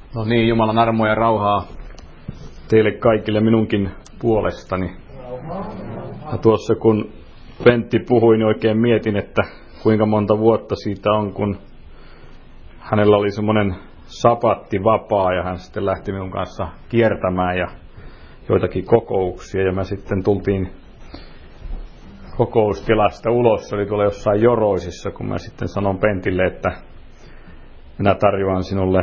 No niin, Jumalan armoa ja rauhaa teille kaikille minunkin puolestani. Ja tuossa kun Pentti puhui, niin oikein mietin, että kuinka monta vuotta siitä on, kun hänellä oli semmoinen sapatti vapaa ja hän sitten lähti minun kanssa kiertämään ja joitakin kokouksia. Ja mä sitten tultiin kokoustilasta ulos, se oli tuolla jossain Joroisissa, kun mä sitten sanon Pentille, että minä tarjoan sinulle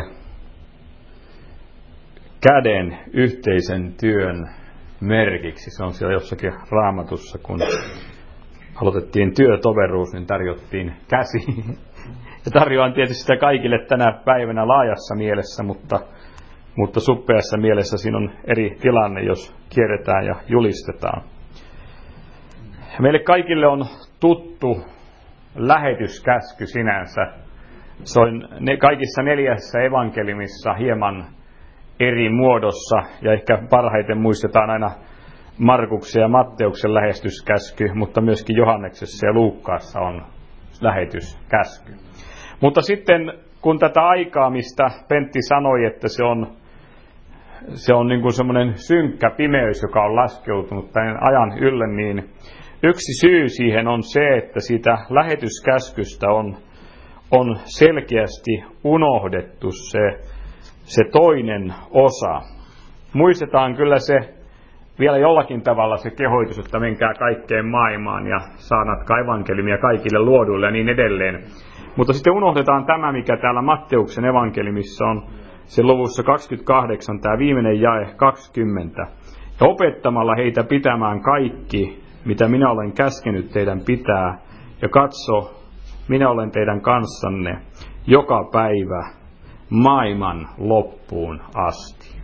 käden yhteisen työn merkiksi. Se on siellä jossakin Raamatussa, kun aloitettiin työtoveruus, niin tarjottiin käsi. Ja tarjoan tietysti sitä kaikille tänä päivänä laajassa mielessä, mutta suppeassa mielessä siinä on eri tilanne, jos kierretään ja julistetaan. Meille kaikille on tuttu lähetyskäsky sinänsä. Se on kaikissa 4 evankeliumissa hieman eri muodossa, ja ehkä parhaiten muistetaan aina Markuksen ja Matteuksen lähetyskäsky, mutta myöskin Johanneksessa ja Luukkaassa on lähetyskäsky. Mutta sitten kun tätä aikaa, mistä Pentti sanoi, että se on niin kuin semmoinen synkkä pimeys, joka on laskeutunut tämän ajan ylle, niin yksi syy siihen on se, että siitä lähetyskäskystä on selkeästi unohdettu se toinen osa. Muistetaan kyllä se vielä jollakin tavalla se kehoitus, että menkää kaikkeen maailmaan ja saarnatkaa evankeliumia kaikille luoduille ja niin edelleen. Mutta sitten unohdetaan tämä, mikä täällä Matteuksen evankeliumissa on, se luvussa 28, tämä viimeinen jae 20. Ja opettamalla heitä pitämään kaikki, mitä minä olen käskenyt teidän pitää, ja katso, minä olen teidän kanssanne joka päivä maailman loppuun asti.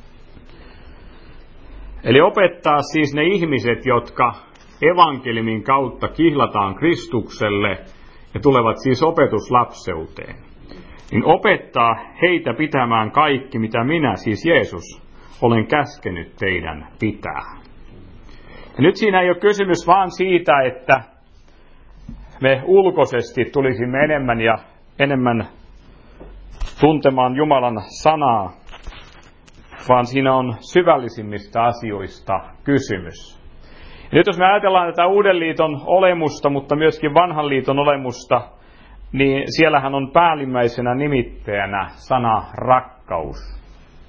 Eli opettaa siis ne ihmiset, jotka evankeliumin kautta kihlataan Kristukselle ja tulevat siis opetuslapseuteen. Niin opettaa heitä pitämään kaikki, mitä minä, siis Jeesus, olen käskenyt teidän pitää. Ja nyt siinä ei ole kysymys vaan siitä, että me ulkoisesti tulisimme enemmän ja enemmän tuntemaan Jumalan sanaa, vaan siinä on syvällisimmistä asioista kysymys. Ja nyt jos me ajatellaan tätä Uuden liiton olemusta, mutta myöskin Vanhan liiton olemusta, niin siellähän on päällimmäisenä nimittäjänä sana rakkaus.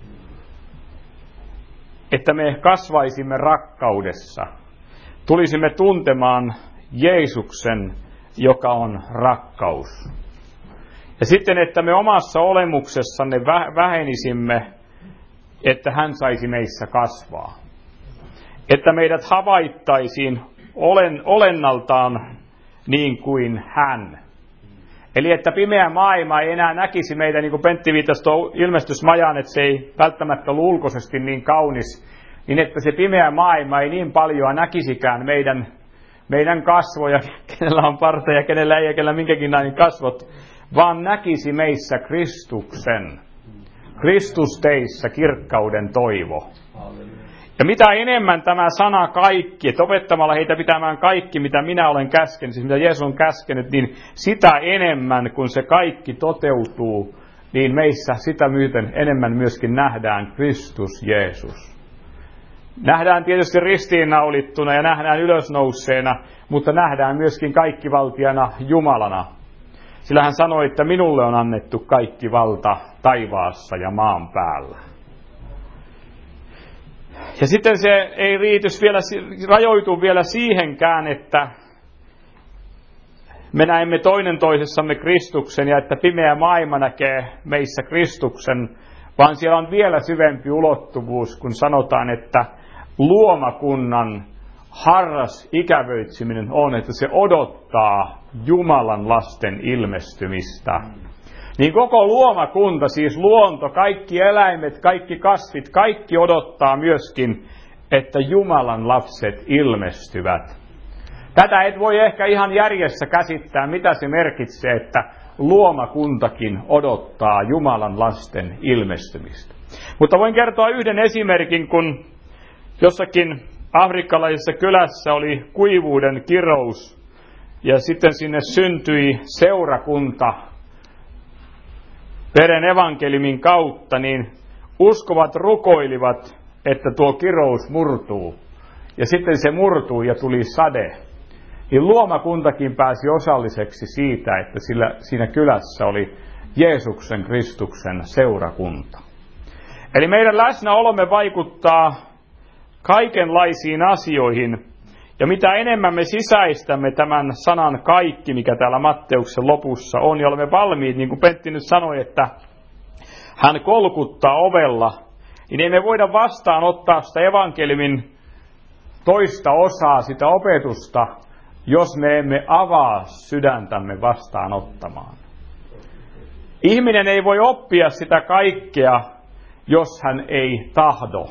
Että me kasvaisimme rakkaudessa, tulisimme tuntemaan Jeesuksen, joka on rakkaus. Ja sitten, että me omassa olemuksessanne vähenisimme, että hän saisi meissä kasvaa. Että meidät havaittaisiin olennaltaan niin kuin hän. Eli että pimeä maailma ei enää näkisi meitä, niin kuin Pentti viittasi tuo ilmestysmajaan, että se ei välttämättä ole ulkoisesti niin kaunis, niin että se pimeä maailma ei niin paljon näkisikään meidän kasvoja, kenellä on parta ja kenellä ei ja kenellä minkäkin näin kasvot, vaan näkisi meissä Kristuksen. Kristus teissä kirkkauden toivo. Ja mitä enemmän tämä sana kaikki, että opettamalla heitä pitämään kaikki, mitä minä olen käskenyt, siis mitä Jeesus on käskenyt, niin sitä enemmän, kun se kaikki toteutuu, niin meissä sitä myöten enemmän myöskin nähdään Kristus Jeesus. Nähdään tietysti ristiinnaulittuna ja nähdään ylösnousseena, mutta nähdään myöskin kaikkivaltiana Jumalana. Sillä hän sanoi, että minulle on annettu kaikki valta taivaassa ja maan päällä. Ja sitten se ei rajoitu vielä siihenkään, että me näemme toinen toisessamme Kristuksen ja että pimeä maailma näkee meissä Kristuksen, vaan siellä on vielä syvempi ulottuvuus, kun sanotaan, että luomakunnan harras ikävöitseminen on, että se odottaa Jumalan lasten ilmestymistä. Niin koko luomakunta, siis luonto, kaikki eläimet, kaikki kasvit, kaikki odottaa myöskin, että Jumalan lapset ilmestyvät. Tätä et voi ehkä ihan järjessä käsittää, mitä se merkitsee, että luomakuntakin odottaa Jumalan lasten ilmestymistä. Mutta voin kertoa yhden esimerkin, kun jossakin afrikkalaisessa kylässä oli kuivuuden kirous ja sitten sinne syntyi seurakunta, veren evankeliumin kautta, niin uskovat rukoilivat, että tuo kirous murtuu. Ja sitten se murtuu ja tuli sade. Niin luomakuntakin pääsi osalliseksi siitä, että siinä kylässä oli Jeesuksen Kristuksen seurakunta. Eli meidän läsnäolomme vaikuttaa kaikenlaisiin asioihin. Ja mitä enemmän me sisäistämme tämän sanan kaikki, mikä täällä Matteuksen lopussa on, ja olemme valmiit, niin kuin Pentti nyt sanoi, että hän kolkuttaa ovella, niin ei me voida vastaanottaa sitä evankeliumin toista osaa, sitä opetusta, jos me emme avaa sydäntämme vastaanottamaan. Ihminen ei voi oppia sitä kaikkea, jos hän ei tahdo.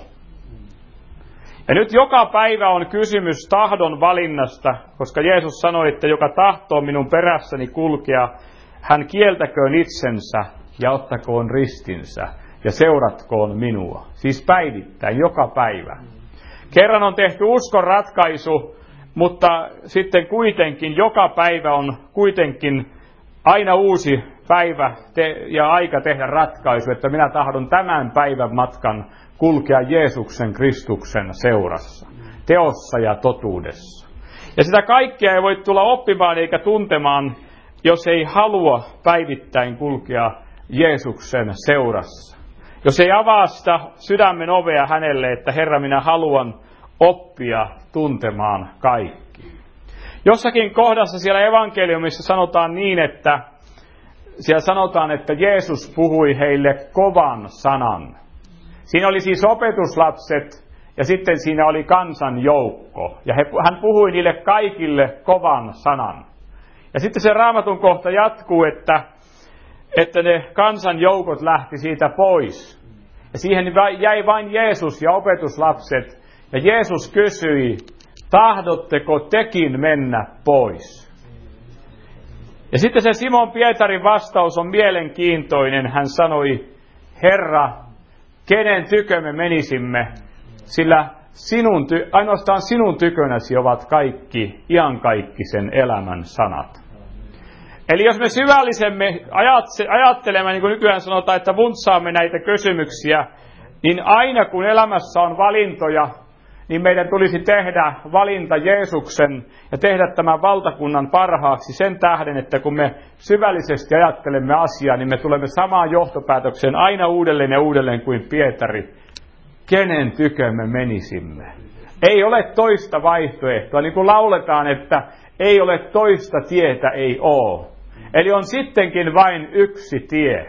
Ja nyt joka päivä on kysymys tahdon valinnasta, koska Jeesus sanoi, että joka tahtoo minun perässäni kulkea, hän kieltäköön itsensä ja ottakoon ristinsä ja seuratkoon minua. Siis päivittäin, joka päivä. Kerran on tehty uskon ratkaisu, mutta sitten kuitenkin joka päivä on kuitenkin aina uusi päivä ja aika tehdä ratkaisu, että minä tahdon tämän päivän matkan kulkea Jeesuksen Kristuksen seurassa, teossa ja totuudessa. Ja sitä kaikkea ei voi tulla oppimaan eikä tuntemaan, jos ei halua päivittäin kulkea Jeesuksen seurassa. Jos ei avaa sitä sydämen ovea hänelle, että Herra, minä haluan oppia tuntemaan kaikki. Jossakin kohdassa siellä evankeliumissa sanotaan niin, että siellä sanotaan, että Jeesus puhui heille kovan sanan. Siinä oli siis opetuslapset ja sitten siinä oli kansan joukko. Ja hän puhui niille kaikille kovan sanan. Ja sitten se Raamatun kohta jatkuu, että ne kansan joukot lähti siitä pois. Ja siihen jäi vain Jeesus ja opetuslapset. Ja Jeesus kysyi, tahdotteko tekin mennä pois? Ja sitten se Simon Pietarin vastaus on mielenkiintoinen. Hän sanoi, Herra, kenen tykö me menisimme, sillä ainoastaan sinun tykönäsi ovat kaikki, iankaikkisen elämän sanat. Eli jos me syvällisemmin ajattelemme, niin kuin nykyään sanotaan, että vuntsaamme näitä kysymyksiä, niin aina kun elämässä on valintoja, niin meidän tulisi tehdä valinta Jeesuksen ja tehdä tämän valtakunnan parhaaksi sen tähden, että kun me syvällisesti ajattelemme asiaa, niin me tulemme samaan johtopäätökseen aina uudelleen ja uudelleen kuin Pietari. Kenen tykö me menisimme? Ei ole toista vaihtoehtoa, niin kuin lauletaan, että ei ole toista tietä, ei ole. Eli on sittenkin vain yksi tie.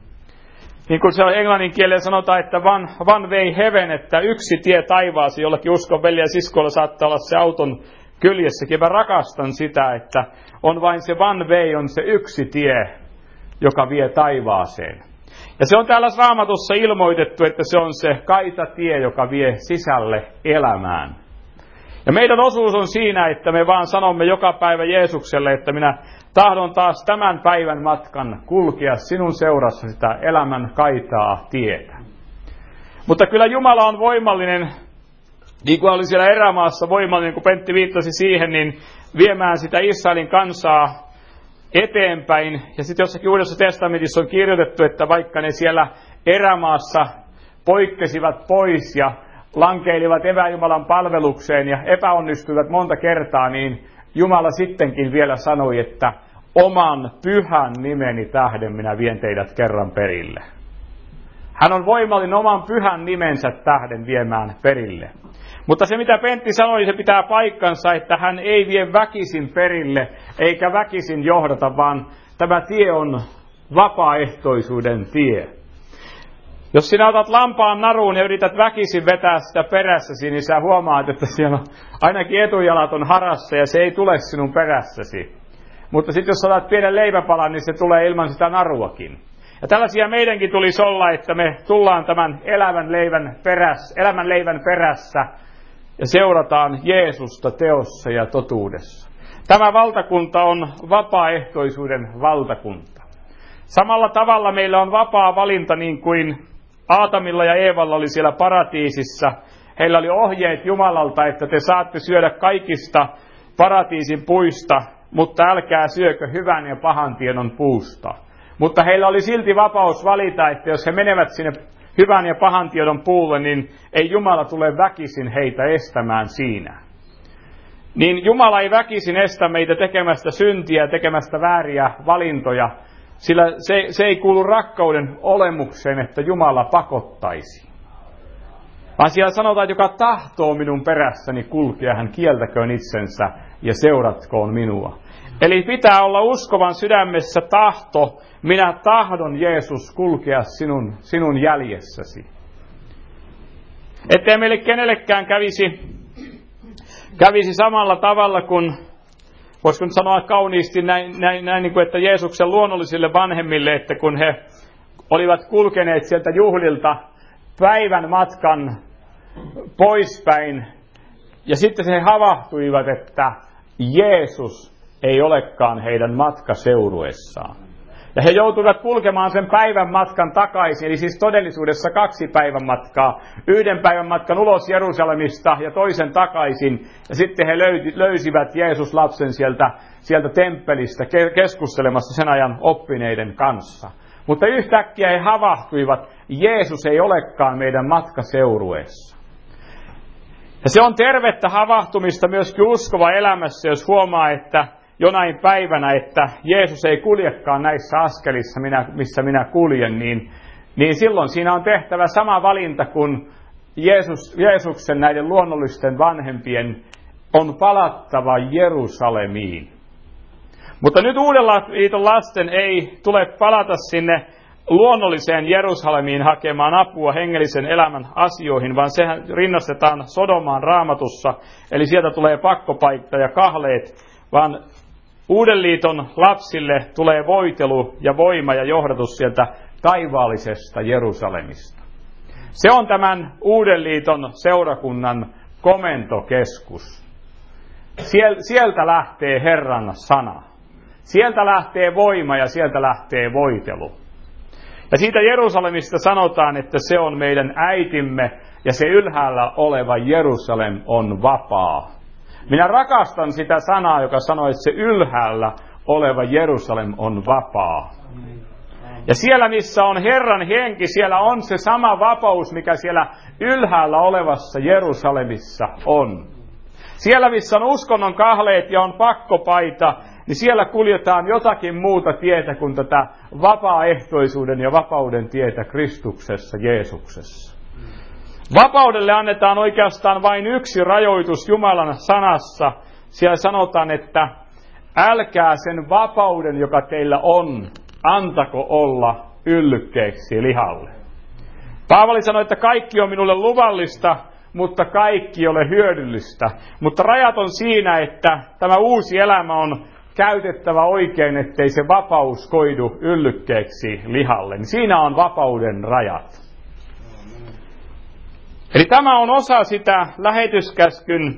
Niin kuin se on englannin kielellä sanotaan, että one way heaven, että yksi tie taivaasi, jollakin uskon veli ja siskoilla saattaa olla se auton kyljessäkin. Mä rakastan sitä, että on vain se one way, on se yksi tie, joka vie taivaaseen. Ja se on täällä Raamatussa ilmoitettu, että se on se kaitatie, joka vie sisälle elämään. Ja meidän osuus on siinä, että me vaan sanomme joka päivä Jeesukselle, että minä tahdon taas tämän päivän matkan kulkea sinun seurassa sitä elämän kaitaa tietä. Mutta kyllä Jumala on voimallinen, niin kuin oli siellä erämaassa voimallinen, kun Pentti viittasi siihen, niin viemään sitä Israelin kansaa eteenpäin. Ja sitten jossakin Uudessa testamentissa on kirjoitettu, että vaikka ne siellä erämaassa poikkesivat pois ja lankeilivat epäjumalan palvelukseen ja epäonnistuivat monta kertaa, niin Jumala sittenkin vielä sanoi, että oman pyhän nimeni tähden minä vien teidät kerran perille. Hän on voimallinen oman pyhän nimensä tähden viemään perille. Mutta se mitä Pentti sanoi, se pitää paikkansa, että hän ei vie väkisin perille eikä väkisin johdata, vaan tämä tie on vapaaehtoisuuden tie. Jos sinä otat lampaan naruun ja yrität väkisin vetää sitä perässäsi, niin sä huomaat, että siellä ainakin etujalat on harassa ja se ei tule sinun perässäsi. Mutta sitten jos otat pienen leipäpalan, niin se tulee ilman sitä naruakin. Ja tällaisia meidänkin tulisi olla, että me tullaan tämän elämän leivän perässä ja seurataan Jeesusta teossa ja totuudessa. Tämä valtakunta on vapaaehtoisuuden valtakunta. Samalla tavalla meillä on vapaa valinta niin kuin Aatamilla ja Eevalla oli siellä paratiisissa. Heillä oli ohjeet Jumalalta, että te saatte syödä kaikista paratiisin puista, mutta älkää syökö hyvän ja pahan tiedon puusta. Mutta heillä oli silti vapaus valita, että jos he menevät sinne hyvän ja pahan tiedon puulle, niin ei Jumala tule väkisin heitä estämään siinä. Niin Jumala ei väkisin estä meitä tekemästä syntiä, tekemästä vääriä valintoja, sillä se ei kuulu rakkauden olemukseen, että Jumala pakottaisi. Vaan siellä sanotaan, että joka tahtoo minun perässäni kulkea, hän kieltäköön itsensä ja seuratkoon minua. Eli pitää olla uskovan sydämessä tahto, minä tahdon Jeesus kulkea sinun jäljessäsi. Ettei meille kenellekään kävisi samalla tavalla kuin, voisiko nyt sanoa kauniisti näin niin kuin, että Jeesuksen luonnollisille vanhemmille, että kun he olivat kulkeneet sieltä juhlilta päivän matkan poispäin, ja sitten he havahtuivat, että Jeesus ei olekaan heidän matkaseuruessaan. Ja he joutuivat kulkemaan sen päivän matkan takaisin, eli siis todellisuudessa 2 päivän matkaa. 1 päivän matkan ulos Jerusalemista ja toisen takaisin. Ja sitten he löysivät Jeesus-lapsen sieltä temppelistä keskustelemassa sen ajan oppineiden kanssa. Mutta yhtäkkiä he havahtuivat, Jeesus ei olekaan meidän matkaseurueessa. Ja se on tervettä havahtumista myöskin uskova elämässä, jos huomaa, että jonain päivänä, että Jeesus ei kuljekaan näissä askelissa, missä minä kuljen, niin silloin siinä on tehtävä sama valinta kuin Jeesuksen näiden luonnollisten vanhempien on palattava Jerusalemiin. Mutta nyt Uudella liiton lasten ei tule palata sinne luonnolliseen Jerusalemiin hakemaan apua hengellisen elämän asioihin, vaan sehän rinnastetaan Sodomaan Raamatussa, eli sieltä tulee pakkopaikka ja kahleet, vaan Uuden liiton lapsille tulee voitelu ja voima ja johdatus sieltä taivaallisesta Jerusalemista. Se on tämän Uuden liiton seurakunnan komentokeskus. Sieltä lähtee Herran sana. Sieltä lähtee voima ja sieltä lähtee voitelu. Ja siitä Jerusalemista sanotaan, että se on meidän äitimme ja se ylhäällä oleva Jerusalem on vapaa. Minä rakastan sitä sanaa, joka sanoo, että se ylhäällä oleva Jerusalem on vapaa. Ja siellä, missä on Herran henki, siellä on se sama vapaus, mikä siellä ylhäällä olevassa Jerusalemissa on. Siellä, missä on uskonnon kahleet ja on pakkopaita, niin siellä kuljetaan jotakin muuta tietä kuin tätä vapaaehtoisuuden ja vapauden tietä Kristuksessa, Jeesuksessa. Vapaudelle annetaan oikeastaan vain yksi rajoitus Jumalan sanassa. Siellä sanotaan, että älkää sen vapauden, joka teillä on, antako olla yllykkeeksi lihalle. Paavali sanoi, että kaikki on minulle luvallista, mutta kaikki ei ole hyödyllistä. Mutta rajat on siinä, että tämä uusi elämä on käytettävä oikein, ettei se vapaus koidu yllykkeeksi lihalle. Niin siinä on vapauden rajat. Eli tämä on osa sitä lähetyskäskyn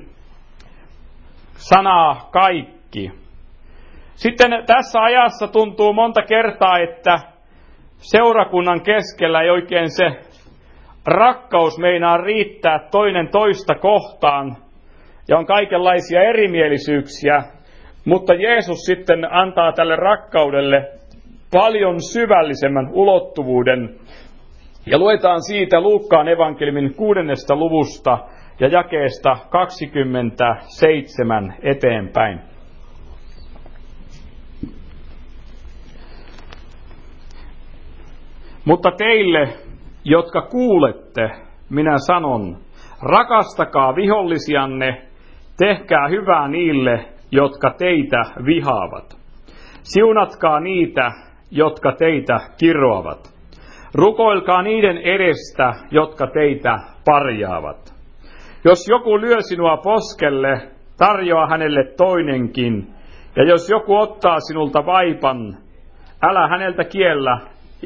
sanaa kaikki. Sitten tässä ajassa tuntuu monta kertaa, että seurakunnan keskellä ei oikein se rakkaus meinaa riittää toinen toista kohtaan ja on kaikenlaisia erimielisyyksiä, mutta Jeesus sitten antaa tälle rakkaudelle paljon syvällisemmän ulottuvuuden. Ja luetaan siitä Luukkaan evankeliumin 6. luvusta ja jakeesta 27 eteenpäin. Mutta teille, jotka kuulette, minä sanon, rakastakaa vihollisianne, tehkää hyvää niille, jotka teitä vihaavat. Siunatkaa niitä, jotka teitä kiroavat. Rukoilkaa niiden edestä, jotka teitä parjaavat. Jos joku lyö sinua poskelle, tarjoa hänelle toinenkin. Ja jos joku ottaa sinulta vaipan, älä häneltä kiellä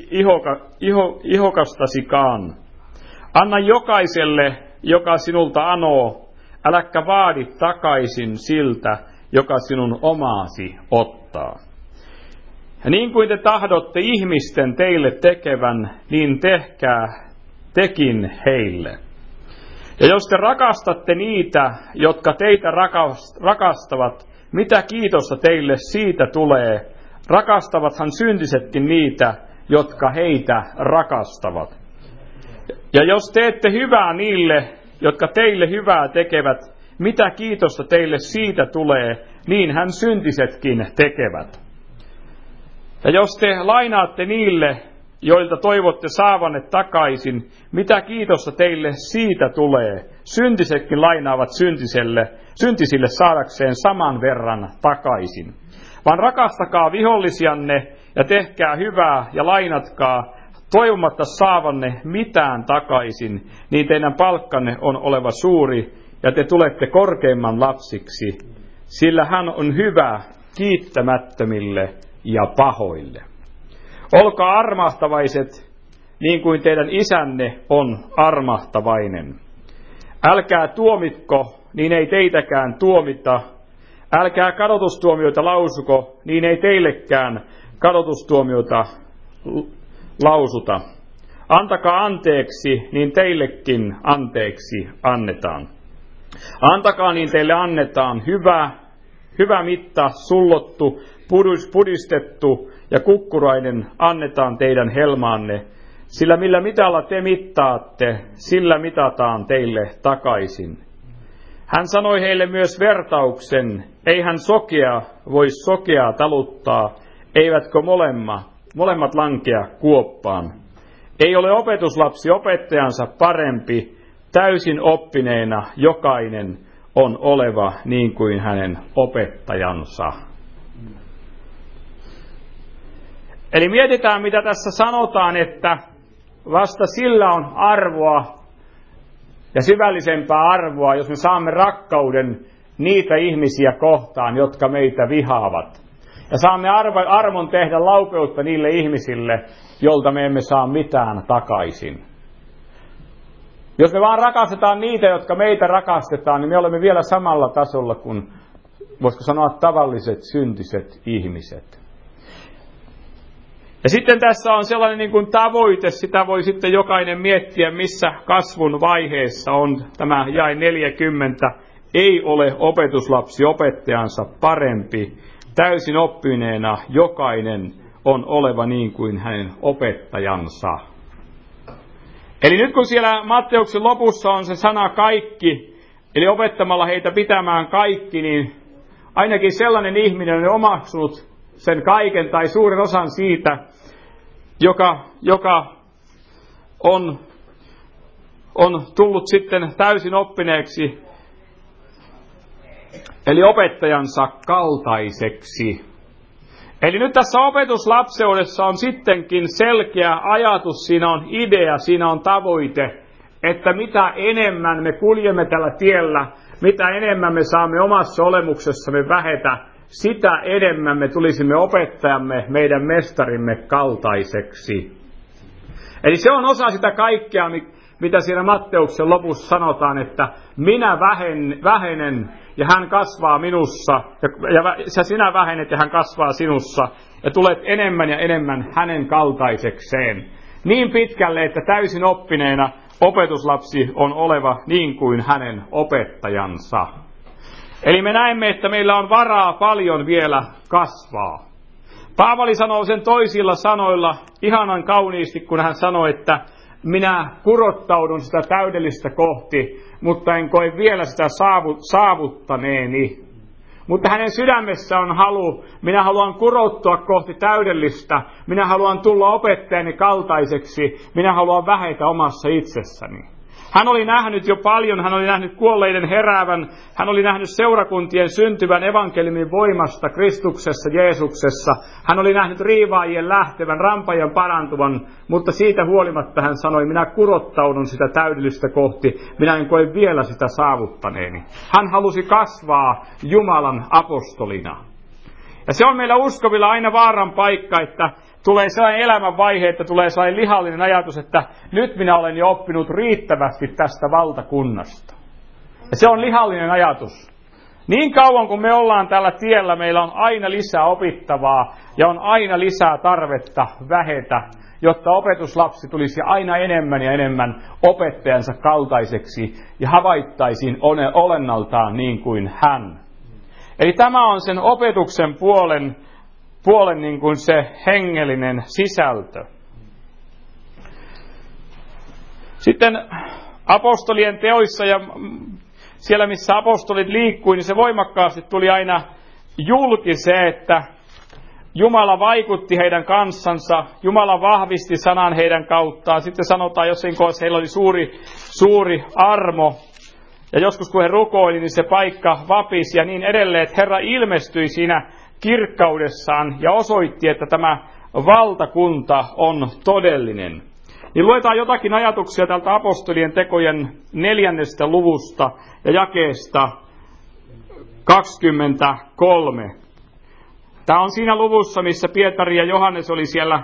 ihokastasikaan. Anna jokaiselle, joka sinulta anoo, äläkä vaadi takaisin siltä, joka sinun omaasi ottaa. Ja niin kuin te tahdotte ihmisten teille tekevän, niin tehkää tekin heille. Ja jos te rakastatte niitä, jotka teitä rakastavat, mitä kiitosta teille siitä tulee? rakastavathan syntisetkin niitä, jotka heitä rakastavat. Ja jos teette hyvää niille, jotka teille hyvää tekevät, mitä kiitosta teille siitä tulee, niin hän syntisetkin tekevät. Ja jos te lainaatte niille, joilta toivotte saavanne takaisin, mitä kiitosta teille siitä tulee, syntisetkin lainaavat syntisille saadakseen saman verran takaisin. Vaan rakastakaa vihollisianne ja tehkää hyvää ja lainatkaa, toivomatta saavanne mitään takaisin, niin teidän palkkanne on oleva suuri ja te tulette korkeimman lapsiksi, sillä hän on hyvä kiittämättömille ja pahoille. Olkaa armahtavaiset, niin kuin teidän isänne on armahtavainen. Älkää tuomitko, niin ei teitäkään tuomita. Älkää kadotustuomioita lausuko, niin ei teillekään kadotustuomioita lausuta. Antakaa anteeksi, niin teillekin anteeksi annetaan. Antakaa, niin teille annetaan hyvä mitta, sullottu, pudistettu ja kukkurainen annetaan teidän helmaanne, sillä millä mitalla te mittaatte, sillä mitataan teille takaisin. Hän sanoi heille myös vertauksen, eihän sokea voi sokeaa taluttaa, eivätkö molemmat lankea kuoppaan. Ei ole opetuslapsi opettajansa parempi, täysin oppineena jokainen on oleva niin kuin hänen opettajansa. Eli mietitään, mitä tässä sanotaan, että vasta sillä on arvoa ja syvällisempää arvoa, jos me saamme rakkauden niitä ihmisiä kohtaan, jotka meitä vihaavat. Ja saamme armon tehdä laupeutta niille ihmisille, jolta me emme saa mitään takaisin. Jos me vaan rakastetaan niitä, jotka meitä rakastetaan, niin me olemme vielä samalla tasolla kuin, voisiko sanoa, tavalliset syntiset ihmiset. Ja sitten tässä on sellainen niin kuin tavoite, sitä voi sitten jokainen miettiä, missä kasvun vaiheessa on tämä jae 40. Ei ole opetuslapsi opettajansa parempi, täysin oppineena jokainen on oleva niin kuin hänen opettajansa. Eli nyt kun siellä Matteuksen lopussa on se sana kaikki, eli opettamalla heitä pitämään kaikki, niin ainakin sellainen ihminen on omaksunut sen kaiken tai suuren osan siitä, joka on tullut sitten täysin oppineeksi, eli opettajansa kaltaiseksi. Eli nyt tässä opetuslapseudessa on sittenkin selkeä ajatus, siinä on idea, siinä on tavoite, että mitä enemmän me kuljemme tällä tiellä, mitä enemmän me saamme omassa olemuksessamme vähetä, sitä enemmän me tulisimme opettajamme, meidän mestarimme kaltaiseksi. Eli se on osa sitä kaikkea, mitä siinä Matteuksen lopussa sanotaan, että minä vähenen ja hän kasvaa minussa, ja sinä vähenet ja hän kasvaa sinussa, ja tulet enemmän ja enemmän hänen kaltaisekseen. Niin pitkälle, että täysin oppineena opetuslapsi on oleva niin kuin hänen opettajansa. Eli me näemme, että meillä on varaa paljon vielä kasvaa. Paavali sanoo sen toisilla sanoilla ihanan kauniisti, kun hän sanoi, että minä kurottaudun sitä täydellistä kohti, mutta en koe vielä sitä saavuttaneeni. Mutta hänen sydämessä on halu, minä haluan kurottua kohti täydellistä, minä haluan tulla opettajani kaltaiseksi, minä haluan vähetä omassa itsessäni. Hän oli nähnyt jo paljon, hän oli nähnyt kuolleiden heräävän, hän oli nähnyt seurakuntien syntyvän evankeliumin voimasta Kristuksessa, Jeesuksessa. Hän oli nähnyt riivaajien lähtevän, rampaajien parantuvan, mutta siitä huolimatta hän sanoi, minä kurottaudun sitä täydellistä kohti, minä en koe vielä sitä saavuttaneeni. Hän halusi kasvaa Jumalan apostolina. Ja se on meillä uskovilla aina vaaran paikka, että tulee sellainen elämänvaihe, että tulee sellainen lihallinen ajatus, että nyt minä olen jo oppinut riittävästi tästä valtakunnasta. Ja se on lihallinen ajatus. Niin kauan kuin me ollaan tällä tiellä, meillä on aina lisää opittavaa ja on aina lisää tarvetta vähetä, jotta opetuslapsi tulisi aina enemmän ja enemmän opettajansa kaltaiseksi ja havaittaisiin olennaltaan niin kuin hän. Eli tämä on sen opetuksen puolen puolen niin kuin se hengellinen sisältö. Sitten apostolien teoissa ja siellä, missä apostolit liikkui, niin se voimakkaasti tuli aina julki se, että Jumala vaikutti heidän kanssansa, Jumala vahvisti sanan heidän kauttaan. Sitten sanotaan jossain kohdassa, heillä oli suuri armo. Ja joskus kun he rukoili, niin se paikka vapisi ja niin edelleen, että Herra ilmestyi siinä kirkkaudessaan ja osoitti, että tämä valtakunta on todellinen. Niin luetaan jotakin ajatuksia tältä apostolien tekojen 4. luvusta ja jakeesta 23. Tämä on siinä luvussa, missä Pietari ja Johannes oli siellä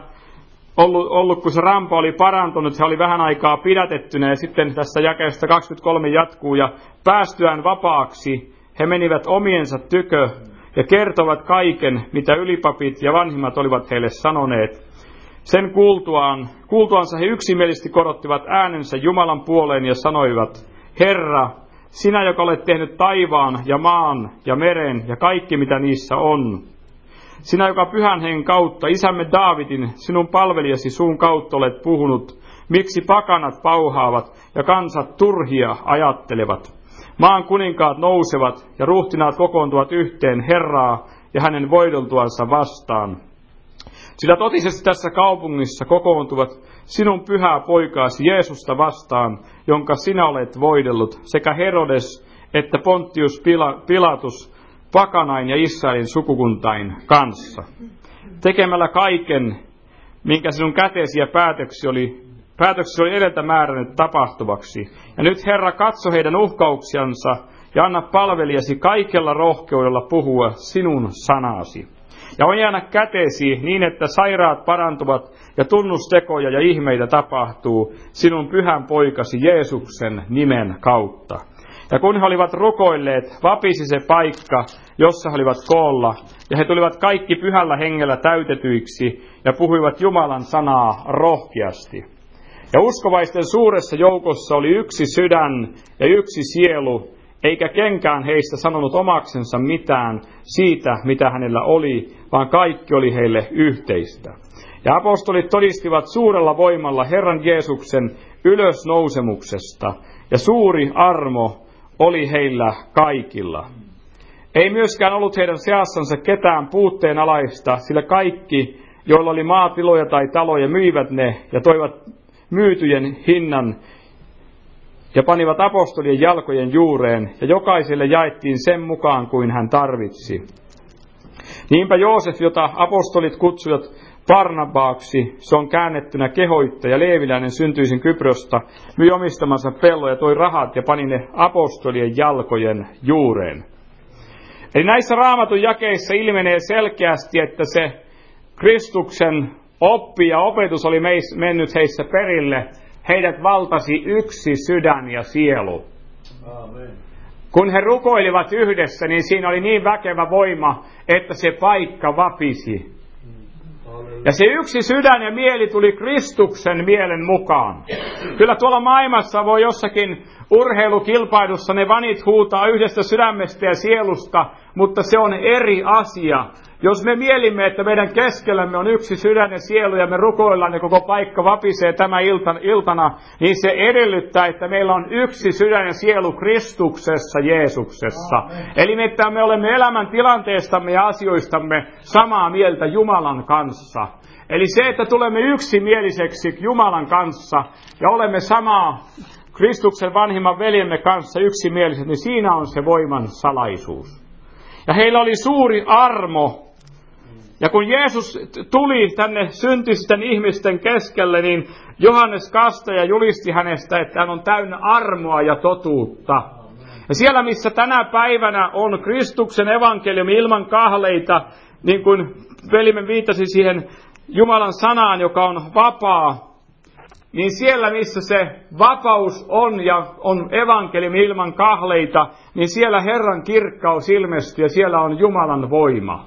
ollut, kun se rampa oli parantunut, he oli vähän aikaa pidätettynä, ja sitten tässä jakeesta 23 jatkuu, ja päästyään vapaaksi he menivät omiensa tykö ja kertovat kaiken, mitä ylipapit ja vanhimmat olivat heille sanoneet. Sen kuultuansa he yksimielisesti korottivat äänensä Jumalan puoleen ja sanoivat, Herra, sinä, joka olet tehnyt taivaan ja maan ja meren ja kaikki, mitä niissä on. Sinä, joka Pyhän Hengen kautta, isämme Daavidin, sinun palvelijasi suun kautta olet puhunut, miksi pakanat pauhaavat ja kansat turhia ajattelevat. Maan kuninkaat nousevat ja ruhtinaat kokoontuvat yhteen Herraa ja hänen voideltuansa vastaan. Sillä totisesti tässä kaupungissa kokoontuvat sinun pyhää poikaasi Jeesusta vastaan, jonka sinä olet voidellut, sekä Herodes että Pontius Pilatus pakanain ja Israelin sukukuntain kanssa. Tekemällä kaiken, minkä sinun käteesi ja päätöksi oli edeltä määrännyt tapahtuvaksi. Ja nyt Herra, katso heidän uhkauksiansa ja anna palvelijasi kaikella rohkeudella puhua sinun sanasi. Ja ojenna käteesi niin, että sairaat parantuvat ja tunnustekoja ja ihmeitä tapahtuu sinun pyhän poikasi Jeesuksen nimen kautta. Ja kun he olivat rukoilleet, vapisi se paikka, jossa he olivat koolla, ja he tulivat kaikki pyhällä hengellä täytetyiksi ja puhuivat Jumalan sanaa rohkeasti. Ja uskovaisten suuressa joukossa oli yksi sydän ja yksi sielu, eikä kenkään heistä sanonut omaksensa mitään siitä, mitä hänellä oli, vaan kaikki oli heille yhteistä. Ja apostolit todistivat suurella voimalla Herran Jeesuksen ylösnousemuksesta, ja suuri armo oli heillä kaikilla. Ei myöskään ollut heidän seassansa ketään puutteenalaista, sillä kaikki, joilla oli maatiloja tai taloja, myivät ne ja toivat myytyjen hinnan ja panivat apostolien jalkojen juureen, ja jokaiselle jaettiin sen mukaan kuin hän tarvitsi. Niinpä Joosef, jota apostolit kutsuivat Barnabaaksi, se on käännettynä kehoittaja, leeviläinen syntyisin Kyprosta, myi omistamansa pellon ja toi rahat ja pani ne apostolien jalkojen juureen. Eli näissä Raamatun jakeissa ilmenee selkeästi, että se Kristuksen oppi ja opetus oli mennyt heissä perille. Heidät valtasi yksi sydän ja sielu. Amen. Kun he rukoilivat yhdessä, niin siinä oli niin väkevä voima, että se paikka vapisi. Ja se yksi sydän ja mieli tuli Kristuksen mielen mukaan. Kyllä tuolla maailmassa voi jossakin urheilukilpailussa ne vanit huutaa yhdestä sydämestä ja sielusta, mutta se on eri asia. Jos me mielimme, että meidän keskellämme on yksi sydän ja sielu ja me rukoillaan ja koko paikka vapisee tämä iltana, niin se edellyttää, että meillä on yksi sydän ja sielu Kristuksessa, Jeesuksessa. Eli että me olemme elämän tilanteestamme ja asioistamme samaa mieltä Jumalan kanssa. Eli se, että tulemme yksimieliseksi Jumalan kanssa ja olemme samaa Kristuksen vanhimman veljemme kanssa yksimieliset, niin siinä on se voiman salaisuus. Ja heillä oli suuri armo. Ja kun Jeesus tuli tänne syntyisten ihmisten keskelle, niin Johannes Kastaja julisti hänestä, että hän on täynnä armoa ja totuutta. Ja siellä, missä tänä päivänä on Kristuksen evankeliumi ilman kahleita, niin kuin velimme viittasi siihen Jumalan sanaan, joka on vapaa, niin siellä, missä se vapaus on ja on evankeliumi ilman kahleita, niin siellä Herran kirkkaus ilmestyy ja siellä on Jumalan voima.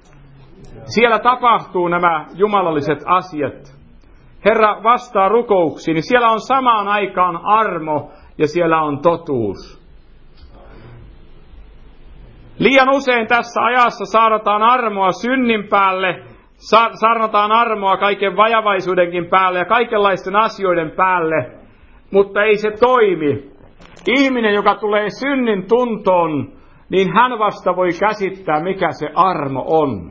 Siellä tapahtuu nämä jumalalliset asiat. Herra vastaa rukouksiin, niin siellä on samaan aikaan armo ja siellä on totuus. Liian usein tässä ajassa saarnataan armoa synnin päälle, saarnataan armoa kaiken vajavaisuudenkin päälle ja kaikenlaisten asioiden päälle, mutta ei se toimi. Ihminen, joka tulee synnin tuntoon, niin hän vasta voi käsittää, mikä se armo on.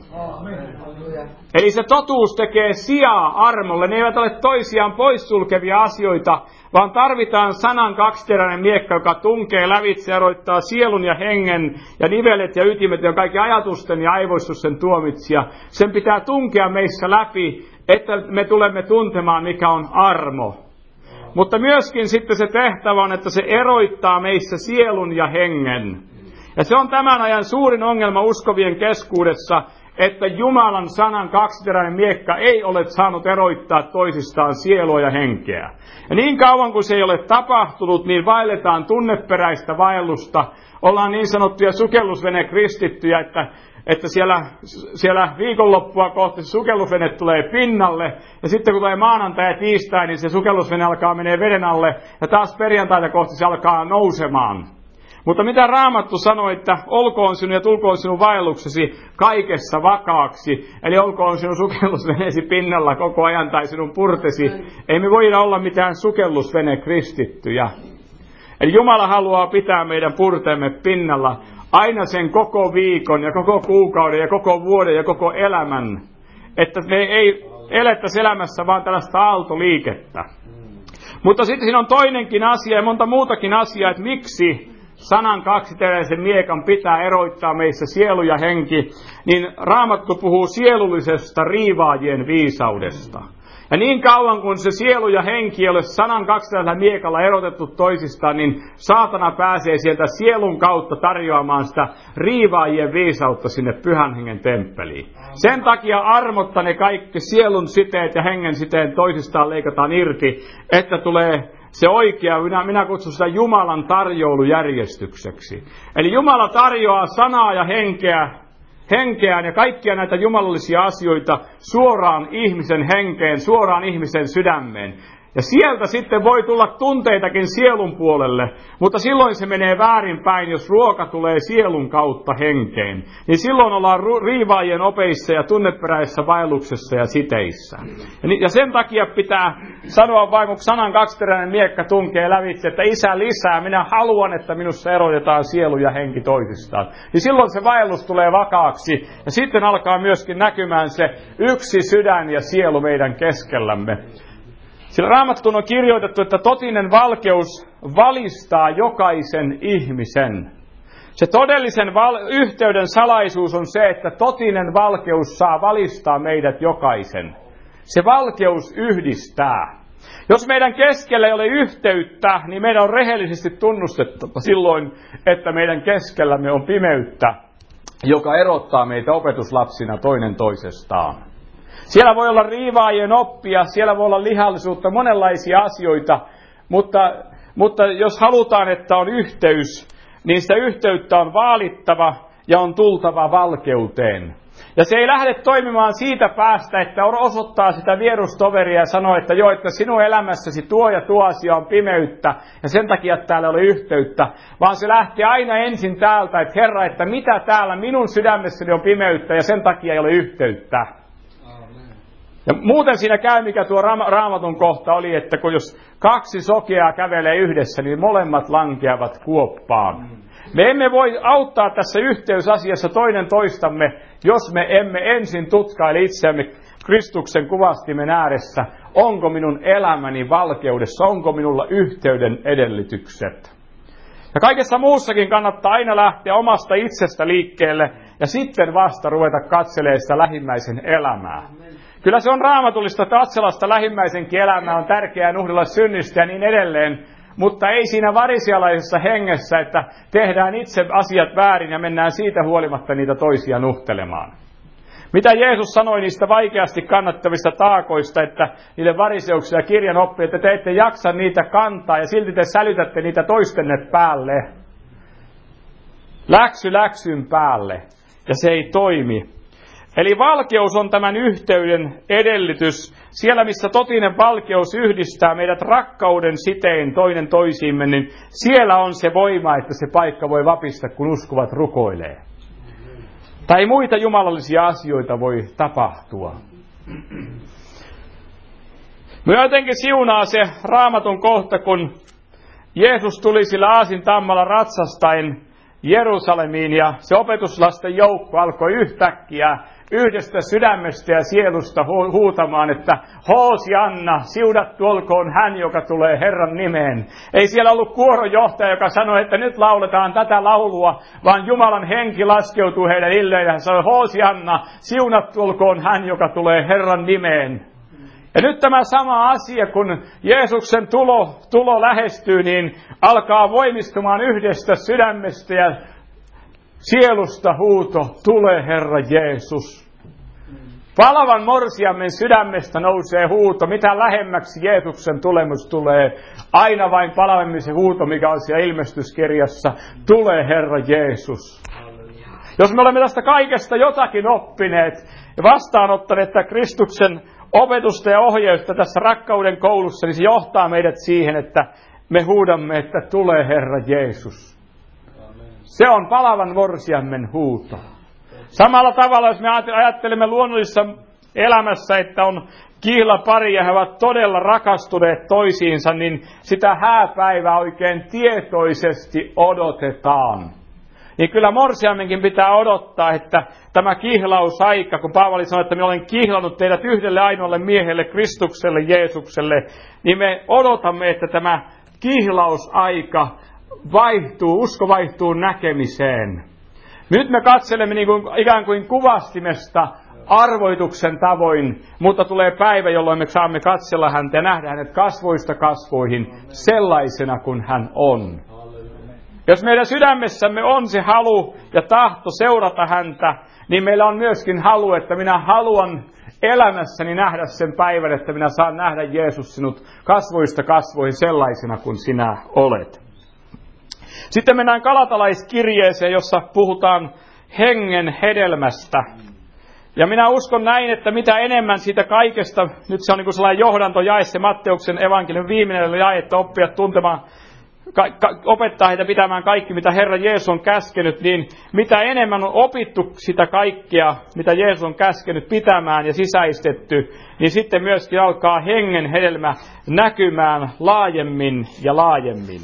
Eli se totuus tekee sijaa armolle. Ne eivät ole toisiaan poissulkevia asioita, vaan tarvitaan sanan kaksiteräinen miekka, joka tunkee lävitse ja eroittaa sielun ja hengen ja nivelet ja ytimet ja kaikki ajatusten ja aivoistusten tuomitsija. Sen pitää tunkea meissä läpi, että me tulemme tuntemaan, mikä on armo. Mutta myöskin sitten se tehtävä on, että se eroittaa meissä sielun ja hengen. Ja se on tämän ajan suurin ongelma uskovien keskuudessa, että Jumalan sanan kaksiteräinen miekka ei ole saanut eroittaa toisistaan sielua ja henkeä. Ja niin kauan kuin se ei ole tapahtunut, niin vaelletaan tunneperäistä vaellusta. Ollaan niin sanottuja sukellusvene kristittyjä, että siellä viikonloppua kohti sukellusvene tulee pinnalle, ja sitten kun tulee maanantai ja tiistai, niin se sukellusvene alkaa menee veden alle, ja taas perjantaita kohti se alkaa nousemaan. Mutta mitä Raamattu sanoi, että olkoon sinun ja tulkoon sinun vaelluksesi kaikessa vakaaksi, eli olkoon sinun sukellusveneesi pinnalla koko ajan tai sinun purtesi. Ei me voida olla mitään sukellusvene kristittyjä. Eli Jumala haluaa pitää meidän purteemme pinnalla aina sen koko viikon ja koko kuukauden ja koko vuoden ja koko elämän. Että me ei elettäisi elämässä vaan tällaista aaltoliikettä. Mutta sitten siinä on toinenkin asia ja monta muutakin asiaa, että miksi sanan kaksiteräisen miekan pitää eroittaa meissä sielu ja henki, niin Raamattu puhuu sielullisesta riivaajien viisaudesta. Ja niin kauan kun se sielu ja henki ei ole sanan kaksiteräisellä miekalla erotettu toisistaan, niin saatana pääsee sieltä sielun kautta tarjoamaan sitä riivaajien viisautta sinne pyhän hengen temppeliin. Sen takia armotta ne kaikki sielun siteet ja hengen siteen toisistaan leikataan irti, että tulee se oikea, minä kutsun sitä Jumalan tarjoulujärjestykseksi. Eli Jumala tarjoaa sanaa ja henkeään ja kaikkia näitä jumalallisia asioita suoraan ihmisen henkeen, suoraan ihmisen sydämeen. Ja sieltä sitten voi tulla tunteitakin sielun puolelle, mutta silloin se menee väärinpäin, jos ruoka tulee sielun kautta henkeen. Niin silloin ollaan riivaajien opeissa ja tunneperäisessä vaelluksessa ja siteissä. Ja sen takia pitää sanoa vain, kun sanan kaksiteräinen miekka tunkee lävitse, että Isä lisää, minä haluan, että minussa erotetaan sielu ja henki toisistaan. Niin silloin se vaellus tulee vakaaksi ja sitten alkaa myöskin näkymään se yksi sydän ja sielu meidän keskellämme. Sillä Raamattuun on kirjoitettu, että totinen valkeus valistaa jokaisen ihmisen. Se todellisen yhteyden salaisuus on se, että totinen valkeus saa valistaa meidät jokaisen. Se valkeus yhdistää. Jos meidän keskellä ei ole yhteyttä, niin meidän on rehellisesti tunnustettava silloin, että meidän keskellämme on pimeyttä, joka erottaa meitä opetuslapsina toinen toisestaan. Siellä voi olla riivaajien oppia, siellä voi olla lihallisuutta, monenlaisia asioita, mutta jos halutaan, että on yhteys, niin sitä yhteyttä on vaalittava ja on tultava valkeuteen. Ja se ei lähde toimimaan siitä päästä, että osoittaa sitä vierustoveria ja sanoo, että joo, että sinun elämässäsi tuo ja tuo asia on pimeyttä ja sen takia täällä ei ole yhteyttä. Vaan se lähtee aina ensin täältä, että Herra, että mitä täällä minun sydämessäni on pimeyttä ja sen takia ei ole yhteyttä. Ja muuten siinä käy, mikä tuo Raamatun kohta oli, että kun jos kaksi sokeaa kävelee yhdessä, niin molemmat lankeavat kuoppaan. Me emme voi auttaa tässä yhteysasiassa toinen toistamme, jos me emme ensin tutkaile itseämme Kristuksen kuvastimen ääressä. Onko minun elämäni valkeudessa, onko minulla yhteyden edellytykset? Ja kaikessa muussakin kannattaa aina lähteä omasta itsestä liikkeelle ja sitten vasta ruveta katselemaan sitä lähimmäisen elämää. Kyllä se on raamatullista katsella sitä lähimmäisenkin elämää, on tärkeää nuhdella synnistä ja niin edelleen, mutta ei siinä varisialaisessa hengessä, että tehdään itse asiat väärin ja mennään siitä huolimatta niitä toisia nuhtelemaan. Mitä Jeesus sanoi niistä vaikeasti kannattavista taakoista, että niille variseuksille ja kirjan oppijat, että te ette jaksa niitä kantaa ja silti te sälytätte niitä toistenne päälle. Läksyn päälle ja se ei toimi. Eli valkeus on tämän yhteyden edellytys. Siellä, missä totinen valkeus yhdistää meidät rakkauden sitein toinen toisiimme, niin siellä on se voima, että se paikka voi vapista, kun uskovat rukoilee. Tai muita jumalallisia asioita voi tapahtua. Minua jotenkin siunaa se Raamatun kohta, kun Jeesus tuli sillä aasintammalla ratsastaen Jerusalemiin ja se opetuslasten joukko alkoi yhtäkkiä yhdestä sydämestä ja sielusta huutamaan, että Hoosianna, siunattu olkoon hän, joka tulee Herran nimeen. Ei siellä ollut kuoronjohtaja, joka sanoi, että nyt lauletaan tätä laulua, vaan Jumalan henki laskeutui heidän illeen ja hän sanoi, Hoosianna, siunattu olkoon hän, joka tulee Herran nimeen. Ja nyt tämä sama asia, kun Jeesuksen tulo lähestyy, niin alkaa voimistumaan yhdestä sydämestä ja sielusta huuto, tule Herra Jeesus. Palavan morsiamen sydämestä nousee huuto, mitä lähemmäksi Jeesuksen tulemus tulee. Aina vain palavemmin se huuto, mikä on siellä ilmestyskirjassa, tule Herra Jeesus. Jos me olemme tästä kaikesta jotakin oppineet ja vastaanottaneet Kristuksen opetusta ja ohjeusta tässä rakkauden koulussa, niin se johtaa meidät siihen, että me huudamme, että tule Herra Jeesus. Se on palavan morsiammen huuto. Samalla tavalla, jos me ajattelemme luonnollisessa elämässä, että on kihlapari ja he ovat todella rakastuneet toisiinsa, niin sitä hääpäivää oikein tietoisesti odotetaan. Niin kyllä morsiamenkin pitää odottaa, että tämä kihlausaika, kun Paavali sanoi, että minä olen kihlannut teidät yhdelle ainoalle miehelle, Kristukselle, Jeesukselle, niin me odotamme, että tämä kihlausaika vaihtuu, usko vaihtuu näkemiseen. Nyt me katselemme niin kuin, ikään kuin kuvastimesta arvoituksen tavoin, mutta tulee päivä, jolloin me saamme katsella häntä ja nähdä hänet kasvoista kasvoihin sellaisena kuin hän on. Jos meidän sydämessämme on se halu ja tahto seurata häntä, niin meillä on myöskin halu, että minä haluan elämässäni nähdä sen päivän, että minä saan nähdä Jeesus sinut kasvoista kasvoihin sellaisena kuin sinä olet. Sitten mennään Galatalaiskirjeeseen, jossa puhutaan hengen hedelmästä. Ja minä uskon näin, että mitä enemmän siitä kaikesta, nyt se on niin kuin sellainen johdantojae, se Matteuksen evankeliumin viimeinen jae, että oppijat tuntemaan, opettaa heitä pitämään kaikki, mitä Herra Jeesus on käskenyt, niin mitä enemmän on opittu sitä kaikkea, mitä Jeesus on käskenyt pitämään ja sisäistetty, niin sitten myöskin alkaa hengen hedelmä näkymään laajemmin ja laajemmin.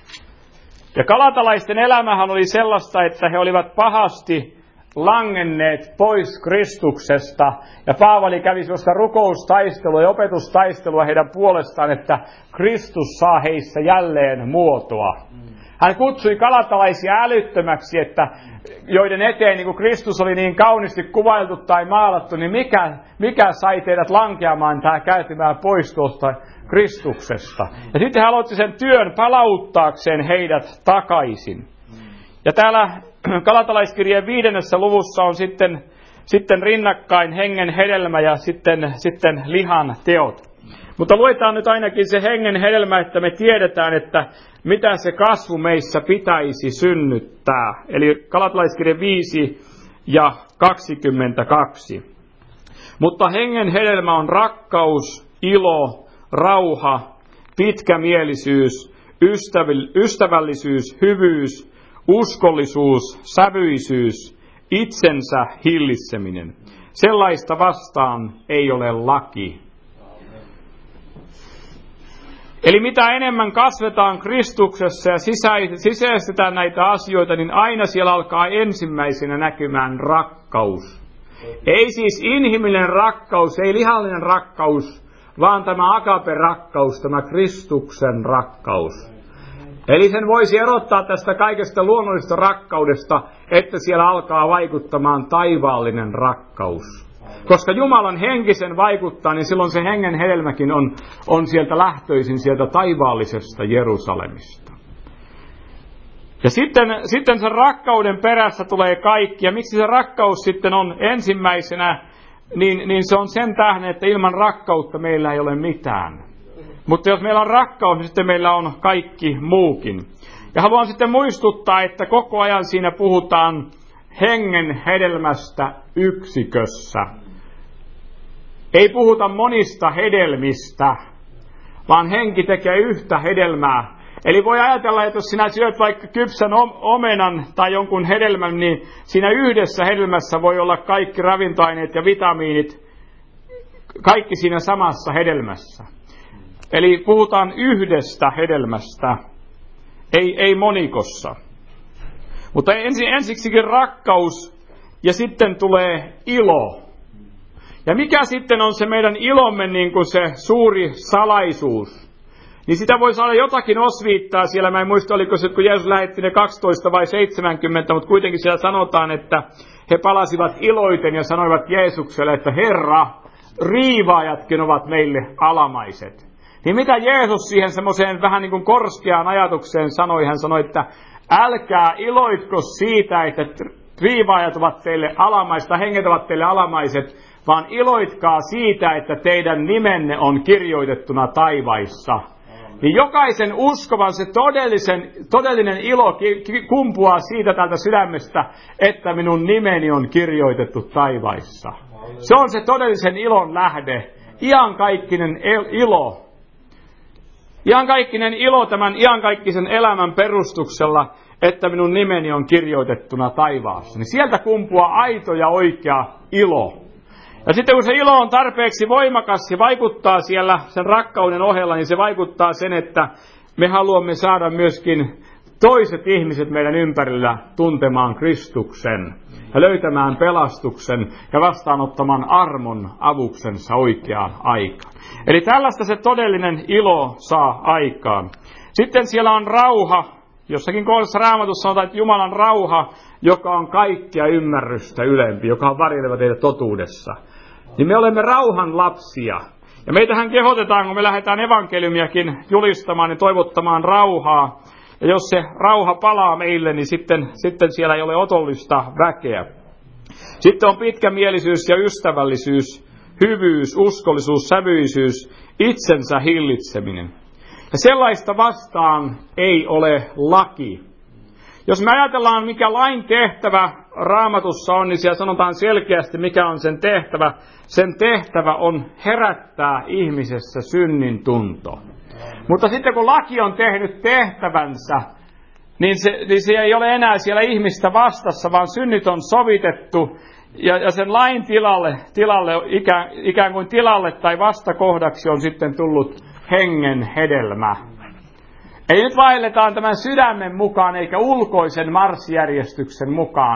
Ja galatalaisten elämähän oli sellaista, että he olivat pahasti langenneet pois Kristuksesta. Ja Paavali kävi sellaista rukoustaistelua ja opetustaistelua heidän puolestaan, että Kristus saa heissä jälleen muotoa. Hän kutsui galatalaisia älyttömäksi, että joiden eteen niin kuin Kristus oli niin kauniisti kuvailtu tai maalattu, niin mikä sai teidät lankeamaan tai kääntymään pois tuosta Kristuksesta. Ja sitten hän aloitti sen työn palauttaakseen heidät takaisin. Ja täällä Galatalaiskirjeen 5. luvussa on sitten rinnakkain hengen hedelmä ja sitten lihan teot. Mutta luetaan nyt ainakin se hengen hedelmä, että me tiedetään, että mitä se kasvu meissä pitäisi synnyttää. Eli Galatalaiskirje 5 ja 22. Mutta hengen hedelmä on rakkaus, ilo, rauha, pitkämielisyys, ystävällisyys, hyvyys, uskollisuus, sävyisyys, itsensä hillitseminen. Sellaista vastaan ei ole laki. Eli mitä enemmän kasvetaan Kristuksessa ja sisäistetään näitä asioita, niin aina siellä alkaa ensimmäisenä näkymään rakkaus. Ei siis inhimillinen rakkaus, ei lihallinen rakkaus, vaan tämä agape-rakkaus, tämä Kristuksen rakkaus. Eli sen voisi erottaa tästä kaikesta luonnollisesta rakkaudesta, että siellä alkaa vaikuttamaan taivaallinen rakkaus. Koska Jumalan henkisen vaikuttaa, niin silloin se hengen hedelmäkin on sieltä lähtöisin, sieltä taivaallisesta Jerusalemista. Ja sitten sen rakkauden perässä tulee kaikki. Ja miksi se rakkaus sitten on ensimmäisenä, niin se on sen tähden, että ilman rakkautta meillä ei ole mitään. Mutta jos meillä on rakkaus, niin sitten meillä on kaikki muukin. Ja haluan sitten muistuttaa, että koko ajan siinä puhutaan hengen hedelmästä yksikössä. Ei puhuta monista hedelmistä, vaan henki tekee yhtä hedelmää. Eli voi ajatella, että jos sinä syöt vaikka kypsän omenan tai jonkun hedelmän, niin siinä yhdessä hedelmässä voi olla kaikki ravintoaineet ja vitamiinit, kaikki siinä samassa hedelmässä. Eli puhutaan yhdestä hedelmästä, ei monikossa. Mutta ensiksikin rakkaus ja sitten tulee ilo. Ja mikä sitten on se meidän ilomme niin kuin se suuri salaisuus? Niin sitä voi saada jotakin osviittaa siellä. Mä en muista, oliko se, kun Jeesus lähetti ne 12 vai 70, mutta kuitenkin siellä sanotaan, että he palasivat iloiten ja sanoivat Jeesukselle, että Herra, riivaajatkin ovat meille alamaiset. Niin mitä Jeesus siihen semmoiseen vähän niin kuin korskeaan ajatukseen sanoi? Hän sanoi, että älkää iloitko siitä, että riivaajat ovat teille alamaiset, tai henget ovat teille alamaiset, vaan iloitkaa siitä, että teidän nimenne on kirjoitettuna taivaissa. Niin jokaisen uskovan se todellinen ilo kumpuaa siitä täältä sydämestä, että minun nimeni on kirjoitettu taivaissa. Se on se todellisen ilon lähde, iankaikkinen ilo. Iankaikkinen ilo tämän iankaikkisen elämän perustuksella, että minun nimeni on kirjoitettuna taivaassa. Niin sieltä kumpuaa aito ja oikea ilo. Ja sitten kun se ilo on tarpeeksi voimakas ja vaikuttaa siellä sen rakkauden ohella, niin se vaikuttaa sen, että me haluamme saada myöskin toiset ihmiset meidän ympärillä tuntemaan Kristuksen ja löytämään pelastuksen ja vastaanottamaan armon avuksensa oikeaan aikaan. Eli tällaista se todellinen ilo saa aikaan. Sitten siellä on rauha. Jossakin kohdassa Raamatussa sanotaan, että Jumalan rauha, joka on kaikkia ymmärrystä ylempi, joka on varjeleva teitä totuudessa. Niin me olemme rauhan lapsia. Ja meitähän kehotetaan, kun me lähdetään evankeliumiakin julistamaan ja toivottamaan rauhaa. Ja jos se rauha palaa meille, niin sitten siellä ei ole otollista väkeä. Sitten on pitkämielisyys ja ystävällisyys, hyvyys, uskollisuus, sävyisyys, itsensä hillitseminen. Ja sellaista vastaan ei ole laki. Jos me ajatellaan, mikä lain tehtävä Raamatussa on, niin siellä sanotaan selkeästi, mikä on sen tehtävä. Sen tehtävä on herättää ihmisessä synnin tunto. Mutta sitten kun laki on tehnyt tehtävänsä, niin se ei ole enää siellä ihmistä vastassa, vaan synnit on sovitettu. Ja sen lain ikään kuin tilalle tai vastakohdaksi on sitten tullut hengen hedelmä. Ei nyt vaelletaan tämän sydämen mukaan eikä ulkoisen marssijärjestyksen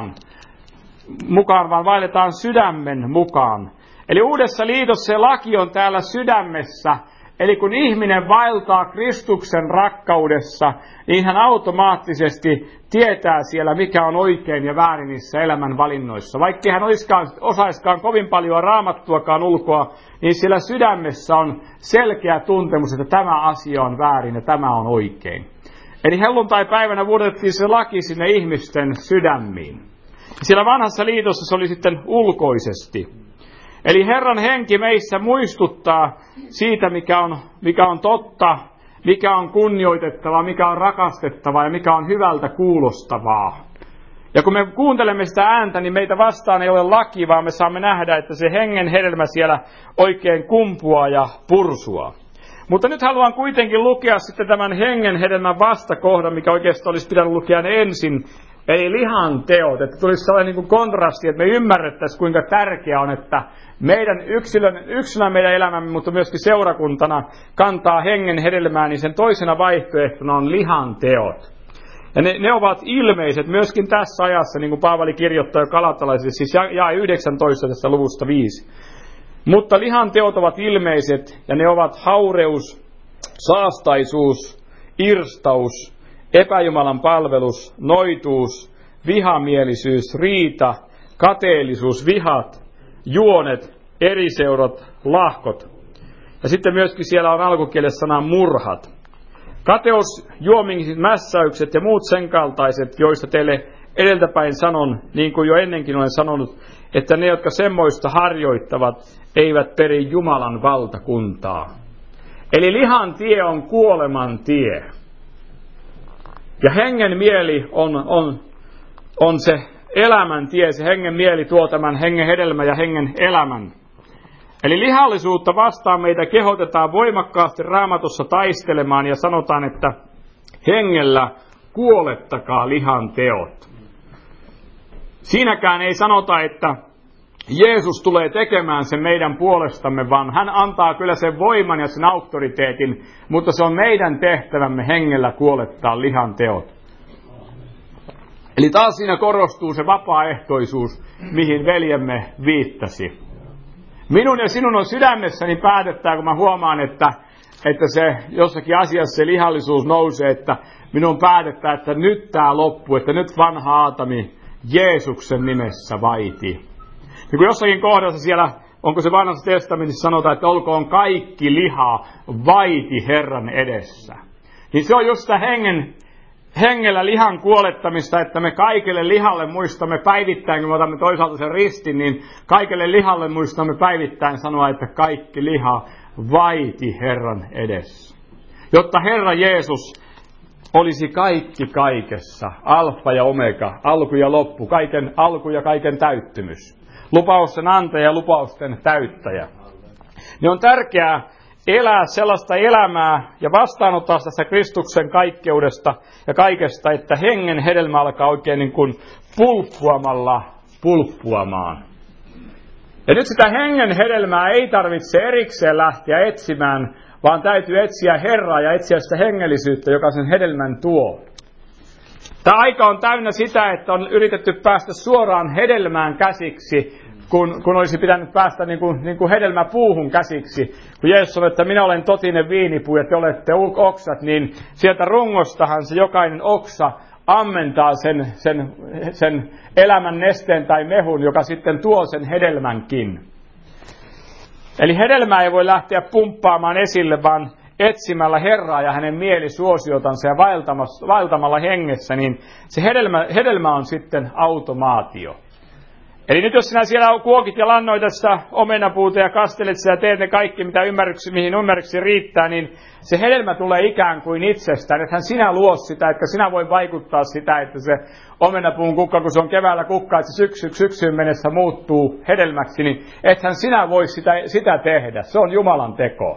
mukaan, vaan vaelletaan sydämen mukaan. Eli uudessa liitossa se laki on täällä sydämessä. Eli kun ihminen vaeltaa Kristuksen rakkaudessa, niin hän automaattisesti tietää siellä, mikä on oikein ja väärin niissä elämän valinnoissa. Vaikka hän osaiskaan kovin paljon raamattuakaan ulkoa, niin siellä sydämessä on selkeä tuntemus, että tämä asia on väärin ja tämä on oikein. Eli helluntai-päivänä vuotettiin se laki sinne ihmisten sydämiin. Siellä vanhassa liitossa se oli sitten ulkoisesti. Eli Herran henki meissä muistuttaa siitä, mikä on totta, mikä on kunnioitettavaa, mikä on rakastettavaa ja mikä on hyvältä kuulostavaa. Ja kun me kuuntelemme sitä ääntä, niin meitä vastaan ei ole laki, vaan me saamme nähdä, että se hengen hedelmä siellä oikein kumpuaa ja pursua. Mutta nyt haluan kuitenkin lukea sitten tämän hengen hedelmän vastakohdan, mikä oikeastaan olisi pitänyt lukea ensin. Eli lihan teot, että tulisi sellainen niin kuin kontrasti, että me ymmärrettäisiin, kuinka tärkeää on, että meidän yksilönä meidän elämämme, mutta myöskin seurakuntana kantaa hengen hedelmää, niin sen toisena vaihtoehtona on lihan teot. Ja ne ovat ilmeiset myöskin tässä ajassa, niin kuin Paavali kirjoittaa jo Galatalaisille, siis jae 19 tästä luvusta 5. Mutta lihan teot ovat ilmeiset, ja ne ovat haureus, saastaisuus, irstaus, epäjumalan palvelus, noituus, vihamielisyys, riita, kateellisuus, vihat, juonet, eriseurat, lahkot. Ja sitten myöskin siellä on alkukielessä sana murhat. Kateus, juomingit, mässäykset ja muut sen kaltaiset, joista teille edeltäpäin sanon, niin kuin jo ennenkin olen sanonut, että ne, jotka semmoista harjoittavat, eivät peri Jumalan valtakuntaa. Eli lihan tie on kuoleman tie. Ja hengen mieli on se elämän tie, se hengen mieli tuo tämän hengen hedelmän ja hengen elämän. Eli lihallisuutta vastaan meitä kehotetaan voimakkaasti Raamatussa taistelemaan ja sanotaan, että hengellä kuolettakaa lihan teot. Siinäkään ei sanota, että Jeesus tulee tekemään sen meidän puolestamme, vaan hän antaa kyllä sen voiman ja sen auktoriteetin, mutta se on meidän tehtävämme hengellä kuolettaa lihan teot. Eli taas siinä korostuu se vapaaehtoisuus, mihin veljemme viittasi. Minun ja sinun on sydämessäni päätettää, kun mä huomaan, että se jossakin asiassa se lihallisuus nousee, että minun päätettää, että nyt tämä loppuu, että nyt vanha Aatami Jeesuksen nimessä vaiti. Ja kun jossakin kohdassa siellä, onko se vanhassa testamentissa sanotaan, että olkoon kaikki liha vaiti Herran edessä. Niin se on just sitä hengellä lihan kuolettamista, että me kaikelle lihalle muistamme päivittäin, kun me otamme toisaalta sen ristin, niin kaikelle lihalle muistamme päivittäin sanoa, että kaikki liha vaiti Herran edessä. Jotta Herra Jeesus olisi kaikki kaikessa, alfa ja omega, alku ja loppu, kaiken alku ja kaiken täyttymys. Lupausten antaja ja lupausten täyttäjä. Niin on tärkeää elää sellaista elämää ja vastaanottaa tästä Kristuksen kaikkeudesta ja kaikesta, että hengen hedelmä alkaa oikein niin kuin pulppuamalla pulppuamaan. Ja nyt sitä hengen hedelmää ei tarvitse erikseen lähteä etsimään, vaan täytyy etsiä Herraa ja etsiä sitä hengellisyyttä, joka sen hedelmän tuo. Tämä aika on täynnä sitä, että on yritetty päästä suoraan hedelmään käsiksi, kun olisi pitänyt päästä niin kuin hedelmäpuuhun käsiksi. Kun Jeesus sanoi, että minä olen totinen viinipuu ja te olette oksat, niin sieltä rungostahan se jokainen oksa ammentaa sen elämän nesteen tai mehun, joka sitten tuo sen hedelmänkin. Eli hedelmää ei voi lähteä pumppaamaan esille, vaan etsimällä Herraa ja hänen mielisuosiotansa ja vaeltamalla hengessä, niin se hedelmä on sitten automaatio. Eli nyt jos sinä siellä kuokit ja lannoitat sitä omenapuuta ja kastelet sitä ja teet ne kaikki, mihin ymmärryksi riittää, niin se hedelmä tulee ikään kuin itsestään. Ethän sinä luo sitä, että sinä voi vaikuttaa sitä, että se omenapuun kukka, kun se on keväällä kukka, että se syksyyn mennessä muuttuu hedelmäksi, niin ethän sinä voi sitä tehdä. Se on Jumalan teko.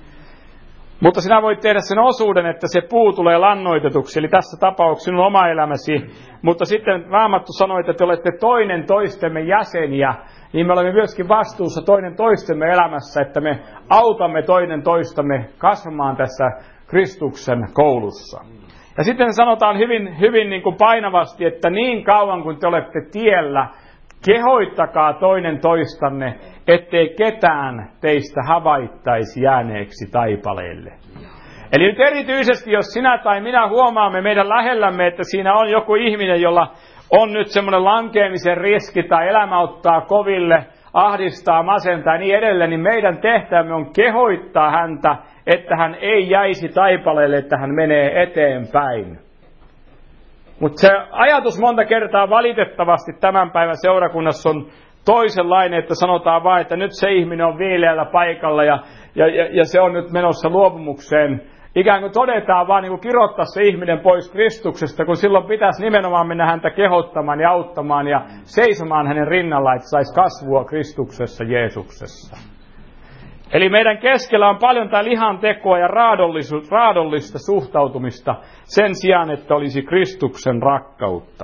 Mutta sinä voit tehdä sen osuuden, että se puu tulee lannoitetuksi, eli tässä tapauksessa sinun oma elämäsi. Mutta sitten Raamattu sanoi, että te olette toinen toistemme jäseniä, niin me olemme myöskin vastuussa toinen toistemme elämässä, että me autamme toinen toistamme kasvamaan tässä Kristuksen koulussa. Ja sitten sanotaan hyvin niin kuin painavasti, että niin kauan kuin te olette tiellä, kehoittakaa toinen toistanne, ettei ketään teistä havaittaisi jääneeksi taipaleelle. Eli nyt erityisesti, jos sinä tai minä huomaamme meidän lähellämme, että siinä on joku ihminen, jolla on nyt semmoinen lankeamisen riski tai elämä ottaa koville, ahdistaa, masentaa ja niin edelleen, niin meidän tehtävämme on kehoittaa häntä, että hän ei jäisi taipaleelle, että hän menee eteenpäin. Mutta se ajatus monta kertaa valitettavasti tämän päivän seurakunnassa on toisenlainen, että sanotaan vain, että nyt se ihminen on viileällä paikalla ja se on nyt menossa luopumukseen. Ikään kuin todetaan vaan niin kuin kirottaa se ihminen pois Kristuksesta, kun silloin pitäisi nimenomaan mennä häntä kehottamaan ja auttamaan ja seisomaan hänen rinnallaan, että saisi kasvua Kristuksessa, Jeesuksessa. Eli meidän keskellä on paljon tämä lihan tekoa ja raadollista suhtautumista sen sijaan, että olisi Kristuksen rakkautta.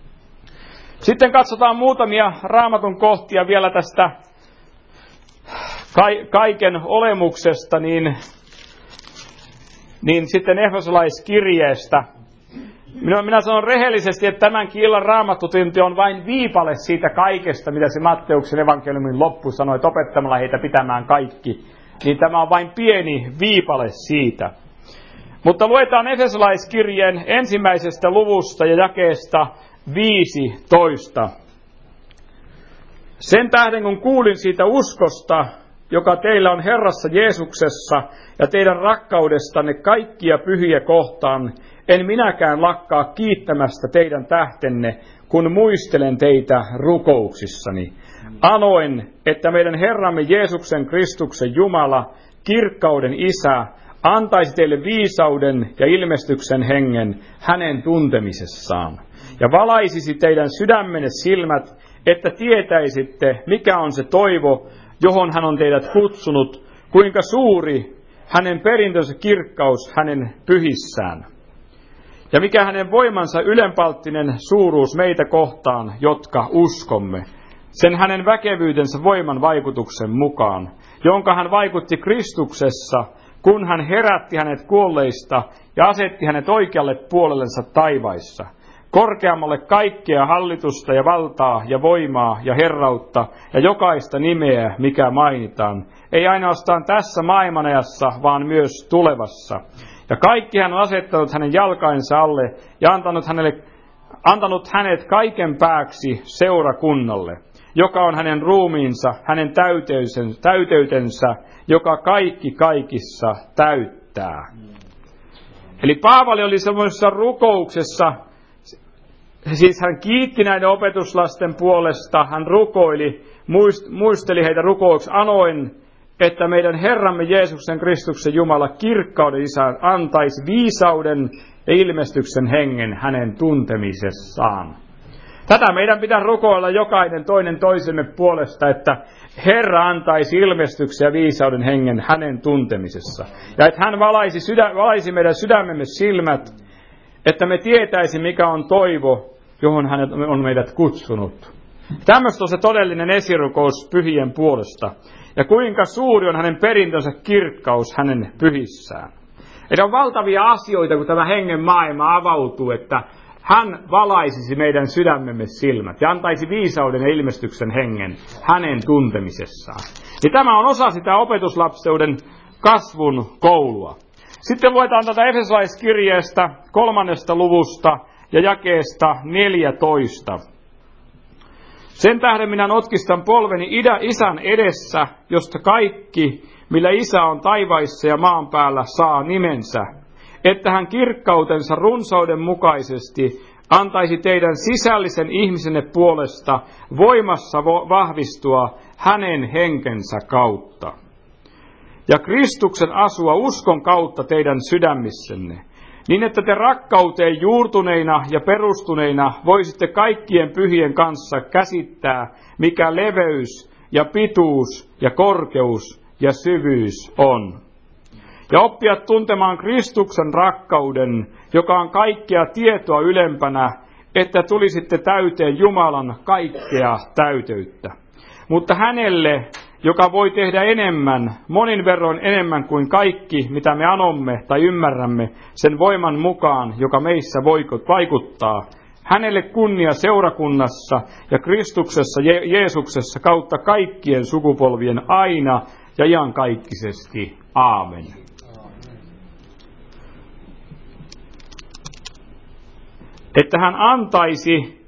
Sitten katsotaan muutamia Raamatun kohtia vielä tästä kaiken olemuksesta, niin sitten Efesolaiskirjeestä. Minä sanon rehellisesti, että tämänkin illan Raamattutunti on vain viipale siitä kaikesta, mitä se Matteuksen evankeliumin loppu sanoi, että opettamalla heitä pitämään kaikki. Niin tämä on vain pieni viipale siitä. Mutta luetaan Efesolaiskirjeen 1. luvusta ja jakeesta 15. Sen tähden kun kuulin siitä uskosta, joka teillä on Herrassa Jeesuksessa ja teidän rakkaudestanne kaikkia pyhiä kohtaan, en minäkään lakkaa kiittämästä teidän tähtenne, kun muistelen teitä rukouksissani. Anoen, että meidän Herramme Jeesuksen Kristuksen Jumala, kirkkauden Isä, antaisi teille viisauden ja ilmestyksen hengen hänen tuntemisessaan. Ja valaisisi teidän sydämenne silmät, että tietäisitte, mikä on se toivo, johon hän on teidät kutsunut, kuinka suuri hänen perintönsä kirkkaus hänen pyhissään. Ja mikä hänen voimansa ylenpalttinen suuruus meitä kohtaan, jotka uskomme, sen hänen väkevyytensä voiman vaikutuksen mukaan, jonka hän vaikutti Kristuksessa, kun hän herätti hänet kuolleista ja asetti hänet oikealle puolellensa taivaissa, korkeammalle kaikkea hallitusta ja valtaa ja voimaa ja herrautta ja jokaista nimeä, mikä mainitaan, ei ainoastaan tässä maailmanajassa, vaan myös tulevassa. Ja kaikki hän on asettanut hänen jalkainsa alle ja antanut hänet kaiken pääksi seurakunnalle, joka on hänen ruumiinsa, hänen täyteytensä, joka kaikki kaikissa täyttää. Eli Paavali oli semmoisessa rukouksessa, siis hän kiitti näiden opetuslasten puolesta, hän rukoili, muisteli heitä rukouksi anoen, että meidän Herramme Jeesuksen Kristuksen Jumala kirkkauden Isä antaisi viisauden ja ilmestyksen hengen hänen tuntemisessaan. Tätä meidän pitää rukoilla jokainen toinen toisemme puolesta, että Herra antaisi ilmestyksen ja viisauden hengen hänen tuntemisessa. Ja että hän valaisi meidän sydämemme silmät, että me tietäisi mikä on toivo, johon hän on meidät kutsunut. Tämmöistä on se todellinen esirukous pyhien puolesta. Ja kuinka suuri on hänen perintönsä kirkkaus hänen pyhissään. Eli on valtavia asioita, kun tämä hengen maailma avautuu, että hän valaisisi meidän sydämemme silmät ja antaisi viisauden ja ilmestyksen hengen hänen tuntemisessaan. Ja tämä on osa sitä opetuslapseuden kasvun koulua. Sitten luetaan tätä Efesolaiskirjeestä 3. luvusta ja jakeesta 14. Sen tähden minä notkistan polveni Isän edessä, josta kaikki, millä Isä on taivaissa ja maan päällä, saa nimensä, että hän kirkkautensa runsauden mukaisesti antaisi teidän sisällisen ihmisenne puolesta voimassa vahvistua hänen henkensä kautta. Ja Kristuksen asua uskon kautta teidän sydämissenne, niin että te rakkauteen juurtuneina ja perustuneina voisitte kaikkien pyhien kanssa käsittää, mikä leveys ja pituus ja korkeus ja syvyys on. Ja oppia tuntemaan Kristuksen rakkauden, joka on kaikkea tietoa ylempänä, että tulisitte täyteen Jumalan kaikkea täyteyttä. Mutta hänelle, joka voi tehdä enemmän, monin verroin enemmän kuin kaikki, mitä me anomme tai ymmärrämme, sen voiman mukaan, joka meissä vaikuttaa, hänelle kunnia seurakunnassa ja Kristuksessa Jeesuksessa kautta kaikkien sukupolvien aina ja iankaikkisesti. Aamen. Että hän antaisi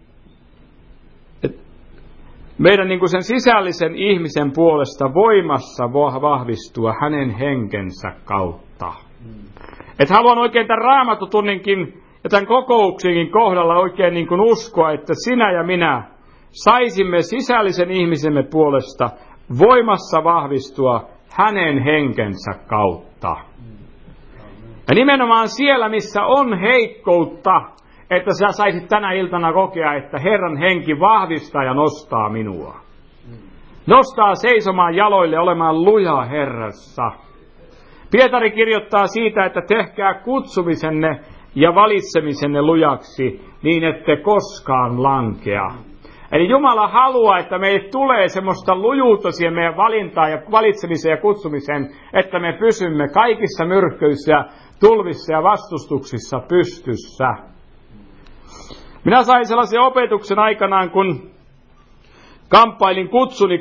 meidän niin kuin sen sisällisen ihmisen puolesta voimassa vahvistua hänen henkensä kautta. Että haluan oikein tämän Raamattutunninkin ja tämän kokouksenkin kohdalla oikein niin kuin uskoa, että sinä ja minä saisimme sisällisen ihmisemme puolesta voimassa vahvistua hänen henkensä kautta. Ja nimenomaan siellä, missä on heikkoutta, että sä saisit tänä iltana kokea, että Herran henki vahvistaa ja nostaa minua. Nostaa seisomaan jaloille olemaan luja Herrassa. Pietari kirjoittaa siitä, että tehkää kutsumisenne ja valitsemisenne lujaksi, niin ette koskaan lankea. Eli Jumala haluaa, että meille tulee semmoista lujuutta siihen meidän valintaan ja valitsemiseen ja kutsumiseen, että me pysymme kaikissa myrkkyissä, tulvissa ja vastustuksissa pystyssä. Minä sain sellaisen opetuksen aikanaan, kun kamppailin kutsuni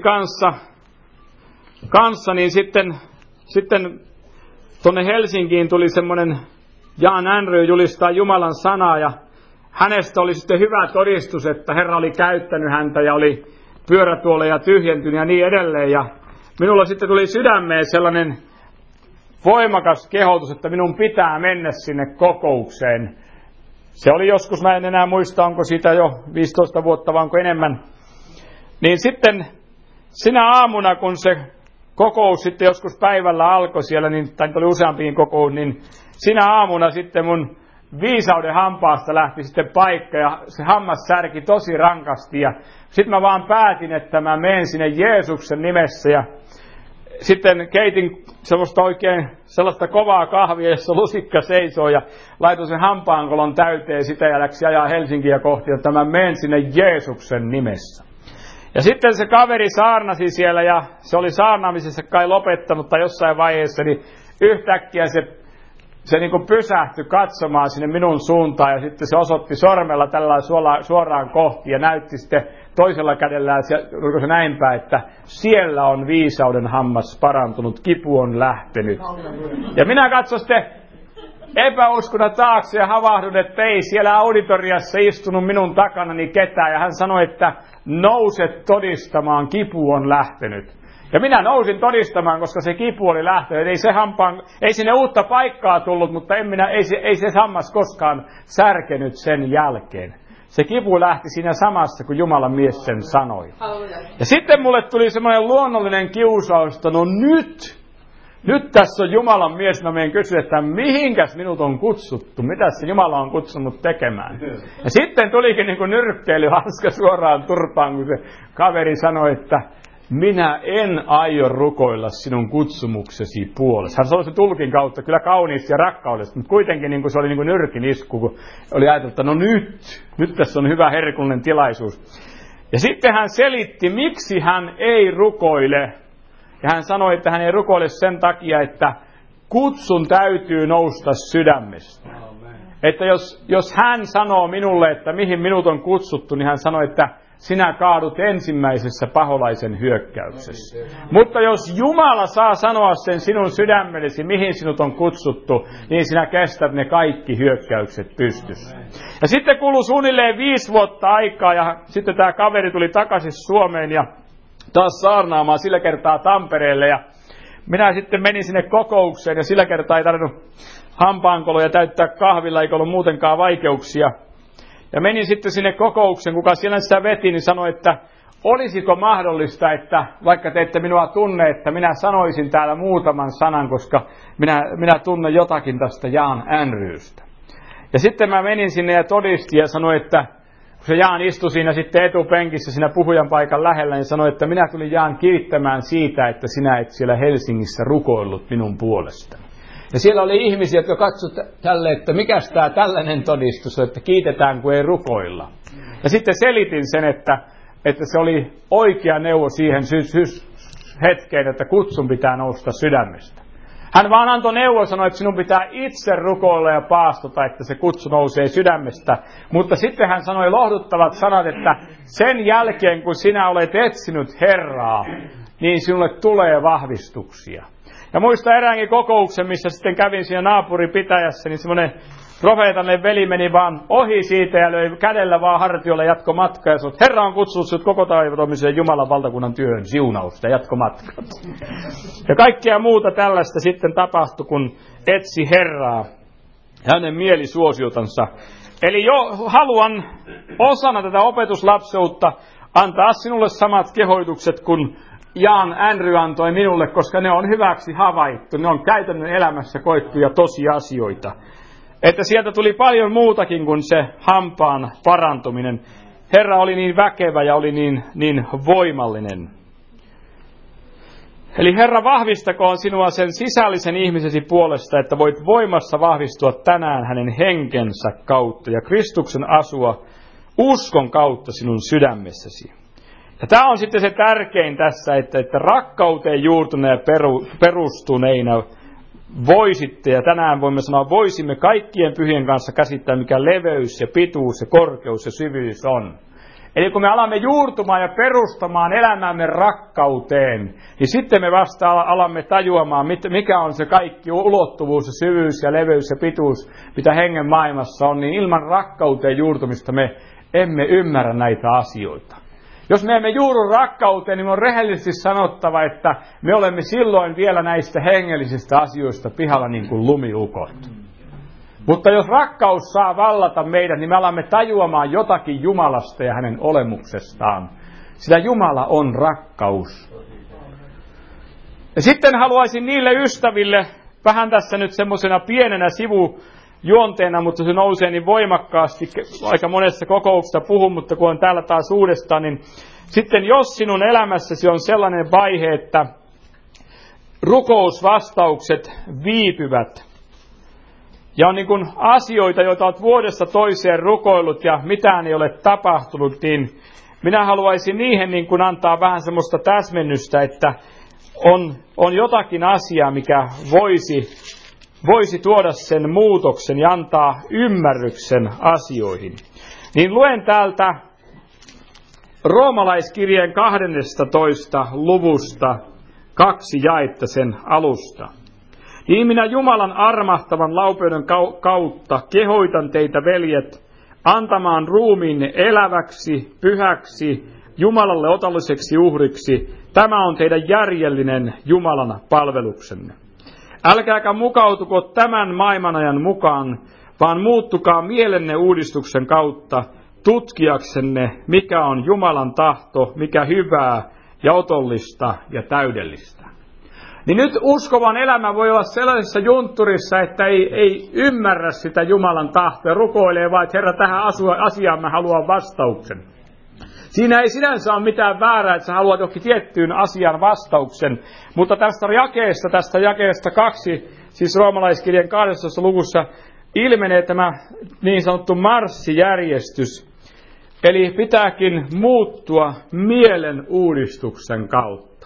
kanssa niin sitten tuonne Helsinkiin tuli semmoinen Jan Andrew julistaa Jumalan sanaa ja hänestä oli sitten hyvä todistus, että Herra oli käyttänyt häntä ja oli pyörätuoleja tyhjentynyt ja niin edelleen. Ja minulla sitten tuli sydämeen sellainen voimakas kehotus, että minun pitää mennä sinne kokoukseen. Se oli joskus, mä en enää muista, onko siitä jo 15 vuotta vai onko enemmän. Niin sitten sinä aamuna, kun se kokous sitten joskus päivällä alkoi siellä, tai oli useampiin kokous, niin sinä aamuna sitten mun viisauden hampaasta lähti sitten paikka ja se hammas särki tosi rankasti. Ja sitten mä vaan päätin, että mä menen sinne Jeesuksen nimessä ja sitten keitin semmoista oikein sellaista kovaa kahvia, jossa lusikka seisoo ja laitoin sen hampaankolon täyteen sitä ja läksi ajaa Helsinkiä kohti, että mä menen sinne Jeesuksen nimessä. Ja sitten se kaveri saarnasi siellä ja se oli saarnaamisessa kai lopettanut tai jossain vaiheessa, niin yhtäkkiä se niin kuin pysähtyi katsomaan sinne minun suuntaan ja sitten se osoitti sormella tällä suoraan kohti ja näytti sitten toisella kädellään, oliko se näinpä, että siellä on viisauden hammas parantunut, kipu on lähtenyt. Ja minä katsoin sitten epäuskona taakse ja havahdun, että ei siellä auditoriassa istunut minun takanani ketään. Ja hän sanoi, että nouse todistamaan, kipu on lähtenyt. Ja minä nousin todistamaan, koska se kipu oli lähtenyt. Ei sinne uutta paikkaa tullut, mutta ei se hammas koskaan särkenyt sen jälkeen. Se kipu lähti siinä samassa, kun Jumalan mies sen sanoi. Ja sitten mulle tuli semmoinen luonnollinen kiusaus, että no nyt tässä on Jumalan mies, mä menen kysyä, että mihinkäs minut on kutsuttu, mitä se Jumala on kutsunut tekemään. Ja sitten tulikin niin kuin nyrkkeilyhanska suoraan turpaan, kun se kaveri sanoi, että minä en aio rukoilla sinun kutsumuksesi puolesta. Hän sanoi sen tulkin kautta kyllä kauniisti ja rakkaudesta, mutta kuitenkin niin kuin se oli niin kuin nyrkin isku, kun oli ajateltu, että no nyt tässä on hyvä herkullinen tilaisuus. Ja sitten hän selitti, miksi hän ei rukoile. Ja hän sanoi, että hän ei rukoile sen takia, että kutsun täytyy nousta sydämestä. Että jos hän sanoo minulle, että mihin minut on kutsuttu, niin hän sanoi, että sinä kaadut ensimmäisessä paholaisen hyökkäyksessä. Mutta jos Jumala saa sanoa sen sinun sydämellesi, mihin sinut on kutsuttu, niin sinä kestät ne kaikki hyökkäykset pystyssä. Ja sitten kului suunnilleen 5 vuotta aikaa ja sitten tämä kaveri tuli takaisin Suomeen ja taas saarnaamaan sillä kertaa Tampereelle. Ja minä sitten menin sinne kokoukseen ja sillä kertaa ei tarvinnut hampaankoloja täyttää kahvilla, eikä ollut muutenkaan vaikeuksia. Ja menin sitten sinne kokoukseen, kuka siellä sitä veti, niin sanoi, että olisiko mahdollista, että vaikka te ette minua tunne, että minä sanoisin täällä muutaman sanan, koska minä tunnen jotakin tästä Jan Andrewsta. Ja sitten mä menin sinne ja todistin ja sanoin, että kun se Jaan istui siinä sitten etupenkissä siinä puhujan paikan lähellä, niin sanoi, että minä tulin Jaan kiittämään siitä, että sinä et siellä Helsingissä rukoillut minun puolestani. Ja siellä oli ihmisiä, jotka katsoivat tälle, että mikäs tämä tällainen todistus on, että kiitetään, kun ei rukoilla. Ja sitten selitin sen, että se oli oikea neuvo siihen hetkeen, että kutsun pitää nousta sydämestä. Hän vaan antoi neuvo, sanoi, että sinun pitää itse rukoilla ja paastota, että se kutsu nousee sydämestä. Mutta sitten hän sanoi lohduttavat sanat, että sen jälkeen, kun sinä olet etsinyt Herraa, niin sinulle tulee vahvistuksia. Ja muista eräänkin kokouksen, missä sitten kävin siinä naapuripitäjässä, niin semmoinen profeetallinen veli meni vaan ohi siitä ja löi kädellä vaan hartiolla jatko matkaa ja sanoi, että Herra on kutsunut sinut koko taivatomiseen Jumalan valtakunnan työhön siunausta ja jatko matkaa. Ja kaikkea muuta tällaista sitten tapahtui, kun etsi Herraa ja hänen mielisuosiotansa. Eli haluan osana tätä opetuslapseutta antaa sinulle samat kehoitukset kuin Jan Andrew antoi minulle, koska ne on hyväksi havaittu. Ne on käytännön elämässä koettuja tosiasioita. Että sieltä tuli paljon muutakin kuin se hampaan parantuminen. Herra oli niin väkevä ja oli niin voimallinen. Eli Herra vahvistakoon sinua sen sisällisen ihmisesi puolesta, että voit voimassa vahvistua tänään hänen henkensä kautta ja Kristuksen asua uskon kautta sinun sydämessäsi. Ja tämä on sitten se tärkein tässä, että rakkauteen juurtuneena ja perustuneina voisitte, ja tänään voimme sanoa, voisimme kaikkien pyhien kanssa käsittää, mikä leveys ja pituus ja korkeus ja syvyys on. Eli kun me alamme juurtumaan ja perustamaan elämämme rakkauteen, niin sitten me vasta alamme tajuamaan, mikä on se kaikki ulottuvuus ja syvyys ja leveys ja pituus, mitä hengen maailmassa on, niin ilman rakkauteen juurtumista me emme ymmärrä näitä asioita. Jos me emme juuru rakkauteen, niin on rehellisesti sanottava, että me olemme silloin vielä näistä hengellisistä asioista pihalla niin kuin lumiukot. Mutta jos rakkaus saa vallata meidät, niin me alamme tajuamaan jotakin Jumalasta ja hänen olemuksestaan. Sillä Jumala on rakkaus. Ja sitten haluaisin niille ystäville, vähän tässä nyt semmoisena pienenä sivujuonteena, mutta se nousee niin voimakkaasti, aika monessa kokouksessa puhun, mutta kun on täällä taas uudestaan, niin sitten jos sinun elämässäsi on sellainen vaihe, että rukousvastaukset viipyvät. Ja on niin kuin asioita, joita olet vuodesta toiseen rukoillut ja mitään ei ole tapahtunut, niin minä haluaisin niihin niin kuin antaa vähän semmoista täsmennystä, että on jotakin asiaa, mikä voisi tuoda sen muutoksen ja antaa ymmärryksen asioihin. Niin luen täältä Roomalaiskirjeen 12. luvusta 2 jaetta sen alusta. Niin minä Jumalan armahtavan laupeuden kautta kehoitan teitä, veljet, antamaan ruumiinne eläväksi, pyhäksi, Jumalalle otolliseksi uhriksi. Tämä on teidän järjellinen Jumalan palveluksenne. Älkääkä mukautuko tämän maailmanajan mukaan, vaan muuttukaa mielenne uudistuksen kautta tutkiaksenne, mikä on Jumalan tahto, mikä hyvää ja otollista ja täydellistä. Niin nyt uskovan elämä voi olla sellaisessa juntturissa, että ei ymmärrä sitä Jumalan tahtoa ja rukoilee vaan, että Herra, tähän asiaan mä haluan vastauksen. Siinä ei sinänsä ole mitään väärää, että sä haluat johonkin tiettyyn asian vastauksen, mutta tästä jakeesta 2, siis Roomalaiskirjan 12. luvussa, ilmenee tämä niin sanottu marssijärjestys. Eli pitääkin muuttua mielen uudistuksen kautta.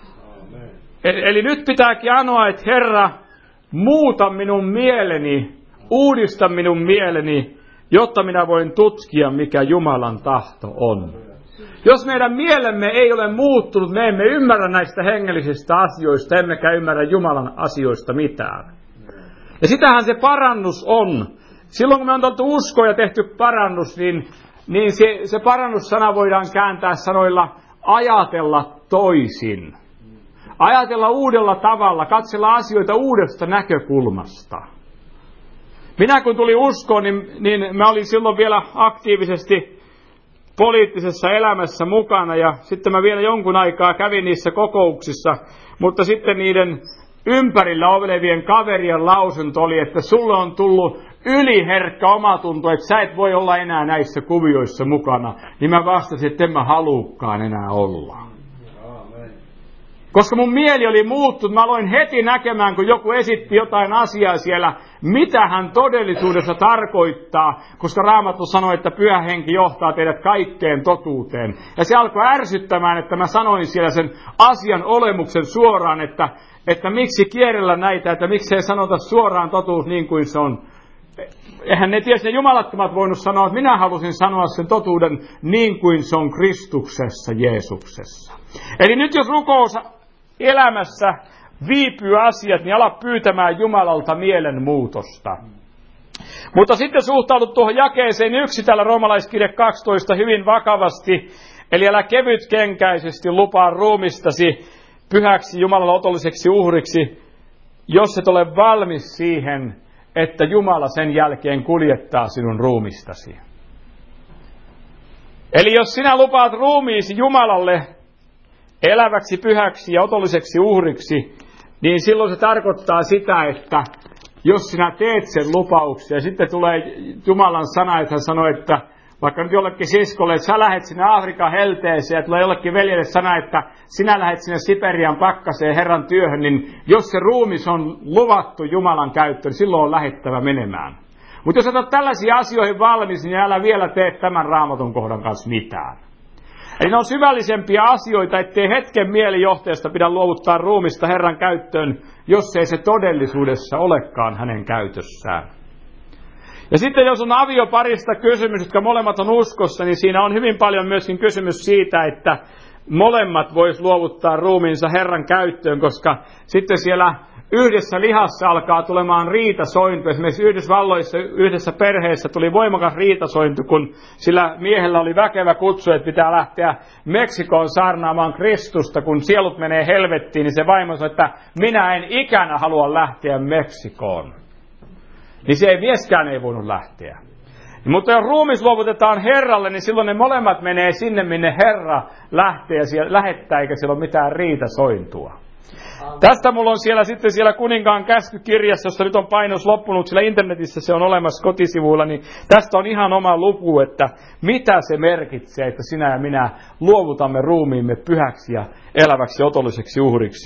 Eli nyt pitääkin anoa, että Herra, muuta minun mieleni, uudista minun mieleni, jotta minä voin tutkia, mikä Jumalan tahto on. Jos meidän mielemme ei ole muuttunut, me emme ymmärrä näistä hengellisistä asioista, emmekä ymmärrä Jumalan asioista mitään. Ja sitähän se parannus on. Silloin kun me on tultu uskoa ja tehty parannus, niin se parannussana voidaan kääntää sanoilla ajatella toisin. Ajatella uudella tavalla, katsella asioita uudesta näkökulmasta. Minä kun tuli uskoon, niin mä olin silloin vielä aktiivisesti poliittisessa elämässä mukana ja sitten mä vielä jonkun aikaa kävin niissä kokouksissa, mutta sitten niiden ympärillä olevien kaverien lausunto oli, että sulle on tullut yliherkkä omatunto, että sä et voi olla enää näissä kuvioissa mukana. Niin mä vastasin, että en mä haluukaan enää olla. Koska mun mieli oli muuttunut, mä aloin heti näkemään, kun joku esitti jotain asiaa siellä, mitä hän todellisuudessa tarkoittaa, koska Raamattu sanoi, että Pyhä Henki johtaa teidät kaikkeen totuuteen. Ja se alkoi ärsyttämään, että mä sanoin siellä sen asian olemuksen suoraan, että miksi kierrellä näitä, että miksi ei sanota suoraan totuus niin kuin se on. Eihän ne tietysti jumalattomat voinut sanoa, että minä halusin sanoa sen totuuden niin kuin se on Kristuksessa, Jeesuksessa. Eli nyt jos rukous elämässä viipyy asiat, niin ala pyytämään Jumalalta mielenmuutosta. Mutta sitten suhtaudut tuohon jakeeseen 1 täällä Roomalaiskirja 12 hyvin vakavasti. Eli älä kevytkenkäisesti lupaa ruumistasi pyhäksi Jumalalle otolliseksi uhriksi, jos et ole valmis siihen, että Jumala sen jälkeen kuljettaa sinun ruumistasi. Eli jos sinä lupaat ruumiisi Jumalalle eläväksi, pyhäksi ja otolliseksi uhriksi, niin silloin se tarkoittaa sitä, että jos sinä teet sen lupauksen ja sitten tulee Jumalan sana, että hän sanoo, että vaikka nyt jollekin siskolle, että sä lähet sinne Afrikan helteeseen ja tulee jollekin veljelle sana, että sinä lähet sinne Siperian pakkaseen Herran työhön, niin jos se ruumis on luvattu Jumalan käyttöön, niin silloin on lähettävä menemään. Mutta jos et ole tällaisiin asioihin valmis, niin älä vielä tee tämän Raamatun kohdan kanssa mitään. Eli ne on syvällisempiä asioita, ettei hetken mielijohteesta pidä luovuttaa ruumista Herran käyttöön, jos ei se todellisuudessa olekaan hänen käytössään. Ja sitten jos on avioparista kysymys, jotka molemmat on uskossa, niin siinä on hyvin paljon myöskin kysymys siitä, että molemmat vois luovuttaa ruumiinsa Herran käyttöön, koska sitten siellä yhdessä lihassa alkaa tulemaan riitasointu. Esimerkiksi Yhdysvalloissa yhdessä perheessä tuli voimakas riitasointu, kun sillä miehellä oli väkevä kutsu, että pitää lähteä Meksikoon saarnaamaan Kristusta. Kun sielut menee helvettiin, niin se vaimo sanoi, että minä en ikänä halua lähteä Meksikoon. Niin se ei mieskään ei voinut lähteä. Mutta jos ruumis luovutetaan Herralle, niin silloin ne molemmat menee sinne, minne Herra lähtee ja lähettää, eikä siellä ole mitään riitasointua. Tästä mulla on siellä Kuninkaan käskykirjassa, josta nyt on painos loppunut, sillä internetissä se on olemassa kotisivuilla, niin tästä on ihan oma luku, että mitä se merkitsee, että sinä ja minä luovutamme ruumiimme pyhäksi ja eläväksi otolliseksi uhriksi,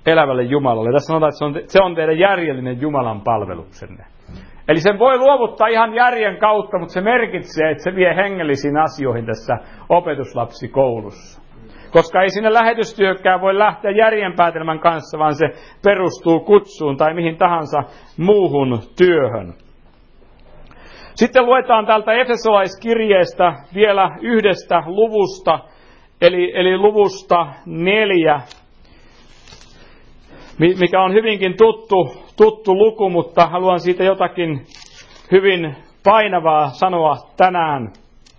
elävälle Jumalalle. Tässä sanotaan, että se on teidän järjellinen Jumalan palveluksenne. Eli sen voi luovuttaa ihan järjen kautta, mutta se merkitsee, että se vie hengellisiin asioihin tässä opetuslapsikoulussa. Koska ei sinne lähetystyökään voi lähteä järjen päätelmän kanssa, vaan se perustuu kutsuun tai mihin tahansa muuhun työhön. Sitten luetaan täältä Efesolaiskirjeestä vielä yhdestä luvusta, eli luvusta 4, mikä on hyvinkin tuttu luku, mutta haluan siitä jotakin hyvin painavaa sanoa tänään.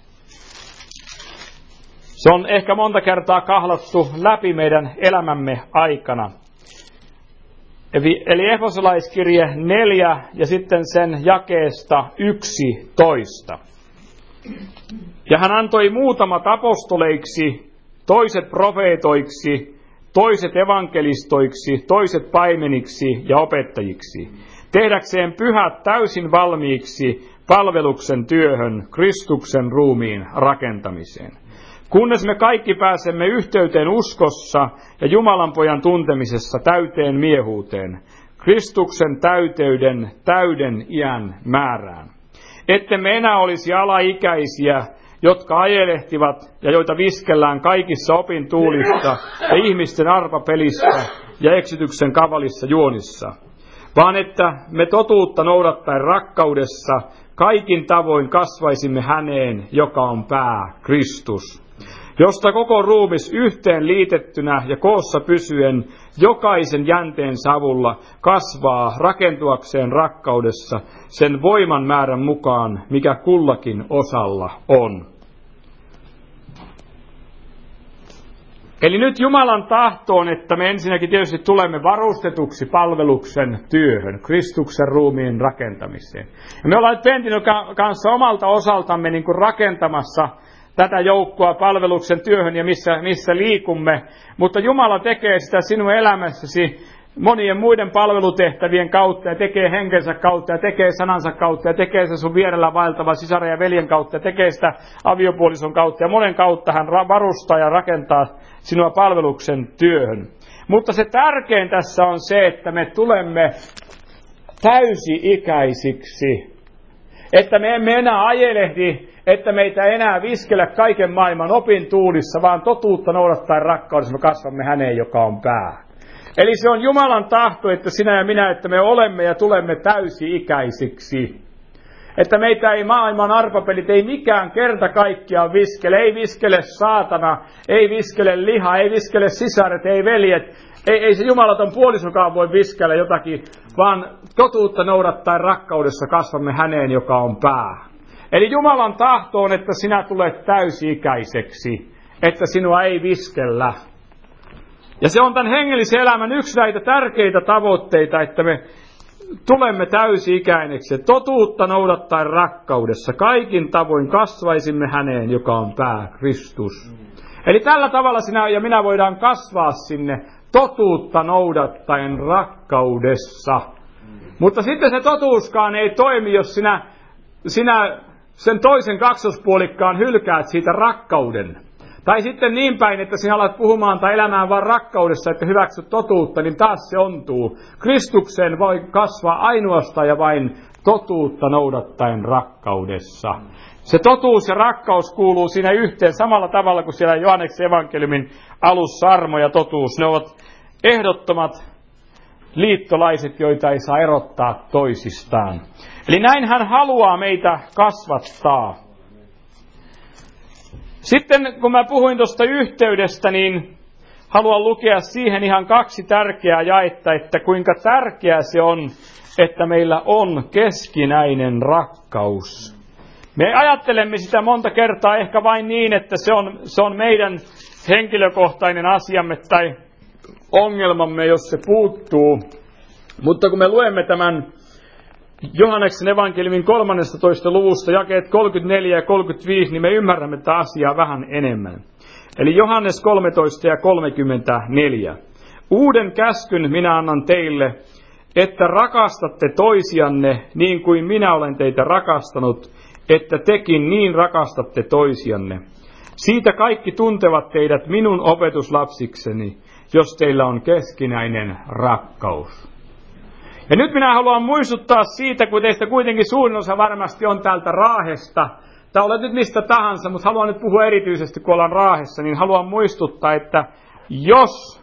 Se on ehkä monta kertaa kahlattu läpi meidän elämämme aikana. Eli Efesolaiskirje 4 ja sitten sen jakeesta 11. Ja hän antoi muutamat apostoleiksi, toiset profeetoiksi, toiset evankelistoiksi, toiset paimeniksi ja opettajiksi, tehdäkseen pyhät täysin valmiiksi palveluksen työhön, Kristuksen ruumiin rakentamiseen. Kunnes me kaikki pääsemme yhteyteen uskossa ja Jumalan pojan tuntemisessa täyteen miehuuteen, Kristuksen täyden iän määrään. Ettemme enää olisi alaikäisiä, jotka ajelehtivat ja joita viskellään kaikissa opintuulissa ja ihmisten arpapelissä ja eksytyksen kavalissa juonissa, vaan että me totuutta noudattaen rakkaudessa kaikin tavoin kasvaisimme häneen, joka on pää, Kristus, josta koko ruumis yhteen liitettynä ja koossa pysyen jokaisen jänteensä avulla kasvaa rakentuakseen rakkaudessa sen voiman määrän mukaan, mikä kullakin osalla on. Eli nyt Jumalan tahto on, että me ensinnäkin tietysti tulemme varustetuksi palveluksen työhön, Kristuksen ruumiin rakentamiseen. Ja me ollaan nyt Pentinon kanssa omalta osaltamme niin kuin rakentamassa tätä joukkoa palveluksen työhön ja missä liikumme, mutta Jumala tekee sitä sinun elämässäsi monien muiden palvelutehtävien kautta ja tekee henkensä kautta ja tekee sanansa kautta ja tekee se sun vierellä vaeltava sisaren ja veljen kautta ja tekee sitä aviopuolison kautta ja monen kautta hän varustaa ja rakentaa sinua palveluksen työhön. Mutta se tärkein tässä on se, että me tulemme täysi-ikäisiksi, että me emme enää ajelehdi, että meitä ei enää viskele kaiken maailman opintuulissa, vaan totuutta noudattaen rakkaudessa me kasvamme häneen, joka on pää. Eli se on Jumalan tahto, että sinä ja minä, että me olemme ja tulemme täysi-ikäisiksi. Että meitä ei maailman arpapelit, ei mikään kerta kaikkiaan viskele, ei viskele saatana, ei viskele liha, ei viskele sisaret, ei veljet, ei se jumalaton puolisokaan voi viskellä jotakin, vaan totuutta noudattaen rakkaudessa kasvamme häneen, joka on pää. Eli Jumalan tahto on, että sinä tulet täysi-ikäiseksi, että sinua ei viskellä. Ja se on tämän hengellisen elämän yksi näitä tärkeitä tavoitteita, että me tulemme täysi-ikäiseksi. Totuutta noudattaen rakkaudessa kaikin tavoin kasvaisimme häneen, joka on pää, Kristus. Eli tällä tavalla sinä ja minä voidaan kasvaa sinne totuutta noudattaen rakkaudessa. Mutta sitten se totuuskaan ei toimi, jos sinä sen toisen kaksospuolikkaan hylkäät siitä rakkauden. Tai sitten niin päin, että sinä alat puhumaan tai elämään vain rakkaudessa, että hyväksyt totuutta, niin taas se ontuu. Kristukseen voi kasvaa ainoastaan ja vain totuutta noudattaen rakkaudessa. Se totuus ja rakkaus kuuluu siinä yhteen samalla tavalla kuin siellä Johanneksen evankeliumin alussa armo ja totuus. Ne ovat ehdottomat liittolaiset, joita ei saa erottaa toisistaan. Eli näin hän haluaa meitä kasvattaa. Sitten kun mä puhuin tuosta yhteydestä, niin haluan lukea siihen ihan 2 tärkeää jaetta, että kuinka tärkeää se on, että meillä on keskinäinen rakkaus. Me ajattelemme sitä monta kertaa ehkä vain niin, että se on meidän henkilökohtainen asiamme tai ongelmamme, jos se puuttuu. Mutta kun me luemme tämän Johanneksen evankeliumin 13. luvusta jakeet 34 ja 35, niin me ymmärrämme tätä asiaa vähän enemmän. Eli Johannes 13 ja 34. Uuden käskyn minä annan teille, että rakastatte toisianne niin kuin minä olen teitä rakastanut, että tekin niin rakastatte toisianne. Siitä kaikki tuntevat teidät minun opetuslapsikseni, jos teillä on keskinäinen rakkaus. Ja nyt minä haluan muistuttaa siitä, kun teistä kuitenkin suurin osa varmasti on täältä Raahesta, tai olet nyt mistä tahansa, mutta haluan nyt puhua erityisesti, kun ollaan Raahessa, niin haluan muistuttaa, että jos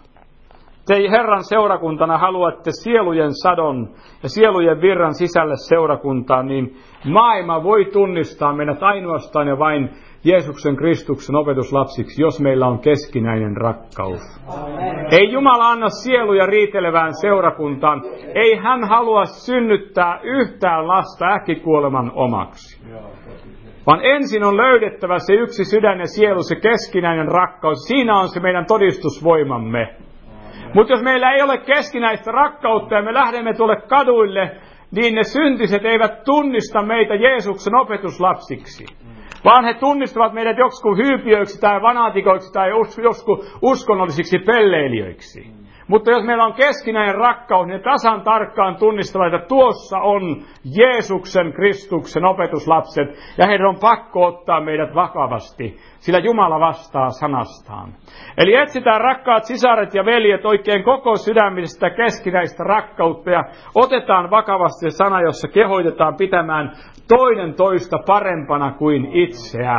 te Herran seurakuntana haluatte sielujen sadon ja sielujen virran sisälle seurakuntaan, niin maailma voi tunnistaa meidät ainoastaan ja vain Jeesuksen Kristuksen opetuslapsiksi, jos meillä on keskinäinen rakkaus. Amen. Ei Jumala anna sieluja riitelevään seurakuntaan. Ei hän halua synnyttää yhtään lasta äkkikuoleman omaksi. Vaan ensin on löydettävä se yksi sydän ja sielu, se keskinäinen rakkaus. Siinä on se meidän todistusvoimamme. Mutta jos meillä ei ole keskinäistä rakkautta ja me lähdemme tuolle kaduille, niin ne syntiset eivät tunnista meitä Jeesuksen opetuslapsiksi. Vaan he tunnistavat meidät joksikin hyypiöiksi tai fanaatikoiksi tai joskus uskonnollisiksi pelleilijöiksi. Mutta jos meillä on keskinäinen rakkaus, niin tasan tarkkaan tunnistavat, että tuossa on Jeesuksen Kristuksen opetuslapset, ja heidän on pakko ottaa meidät vakavasti, sillä Jumala vastaa sanastaan. Eli etsitään, rakkaat sisaret ja veljet, oikein koko sydämisestä keskinäistä rakkautta, ja otetaan vakavasti se sana, jossa kehoitetaan pitämään toinen toista parempana kuin itseä.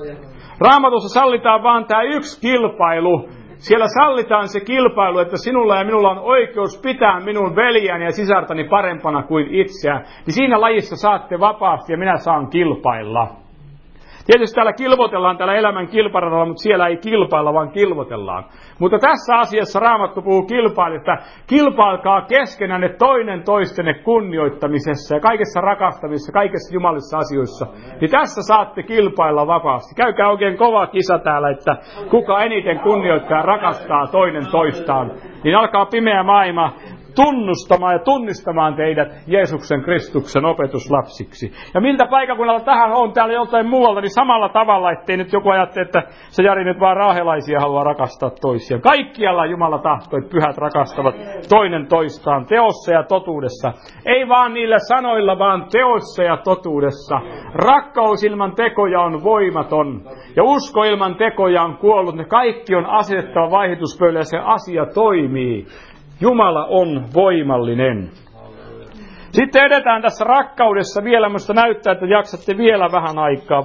Raamatussa sallitaan vaan tämä yksi kilpailu. Siellä sallitaan se kilpailu, että sinulla ja minulla on oikeus pitää minun veljäni ja sisartani parempana kuin itseä. Niin siinä lajissa saatte vapaasti ja minä saan kilpailla. Tietysti täällä kilvotellaan täällä elämän kilparadalla, mutta siellä ei kilpailla, vaan kilvotellaan. Mutta tässä asiassa Raamattu puhuu kilpailista. Kilpailkaa keskenänne toinen toistenne kunnioittamisessa ja kaikessa rakastamisessa, kaikessa jumalissa asioissa. Niin tässä saatte kilpailla vapaasti. Käykää oikein kova kisa täällä, että kuka eniten kunnioittaa ja rakastaa toinen toistaan. Niin alkaa pimeä maailma tunnustamaan ja tunnistamaan teidät Jeesuksen Kristuksen opetuslapsiksi. Ja miltä paikakunnalla tähän on täällä joltain muualta, niin samalla tavalla, ettei nyt joku ajattele, että se Jari nyt vaan raahelaisia haluaa rakastaa toisiaan. Kaikkialla Jumala tahtoo, että pyhät rakastavat toinen toistaan teossa ja totuudessa. Ei vaan niillä sanoilla, vaan teossa ja totuudessa. Rakkaus ilman tekoja on voimaton. Ja usko ilman tekoja on kuollut. Ne kaikki on asetettava vaihituspöydälle ja se asia toimii. Jumala on voimallinen. Sitten edetään tässä rakkaudessa vielä. Minusta näyttää, että jaksatte vielä vähän aikaa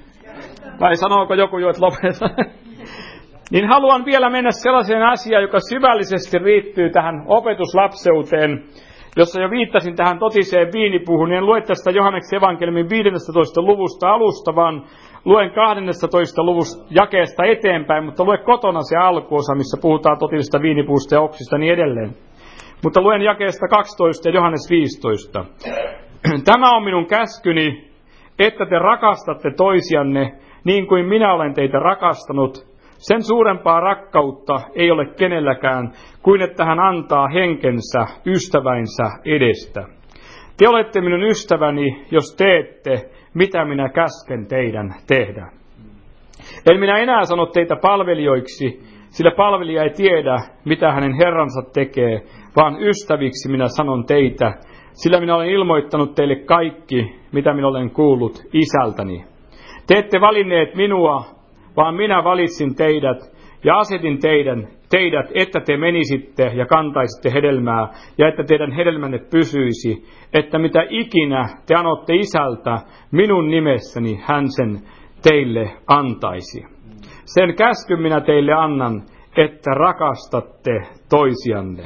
vai sanooko joku jo, että lopeta? Niin haluan vielä mennä sellaiseen asiaan, joka syvällisesti liittyy tähän opetuslapseuteen, jossa jo viittasin tähän totiseen viinipuuhun. Niin en lue tästä Johanneksen evankeliumin 15. luvusta alusta, vaan luen 12. luvusta jakeesta eteenpäin, mutta lue kotona se alkuosa, missä puhutaan totisesta viinipuusta ja oksista niin edelleen. Mutta luen jakeesta 12 ja Johannes 15. Tämä on minun käskyni, että te rakastatte toisianne niin kuin minä olen teitä rakastanut. Sen suurempaa rakkautta ei ole kenelläkään kuin että hän antaa henkensä ystäväinsä edestä. Te olette minun ystäväni, jos teette, mitä minä käsken teidän tehdä. En minä enää sano teitä palvelijoiksi, sillä palvelija ei tiedä, mitä hänen herransa tekee, vaan ystäviksi minä sanon teitä, sillä minä olen ilmoittanut teille kaikki, mitä minä olen kuullut isältäni. Te ette valinneet minua, vaan minä valitsin teidät ja asetin teidät, että te menisitte ja kantaisitte hedelmää, ja että teidän hedelmänne pysyisi, että mitä ikinä te anotte isältä minun nimessäni, hän sen teille antaisi. Sen käskyn minä teille annan, että rakastatte toisianne.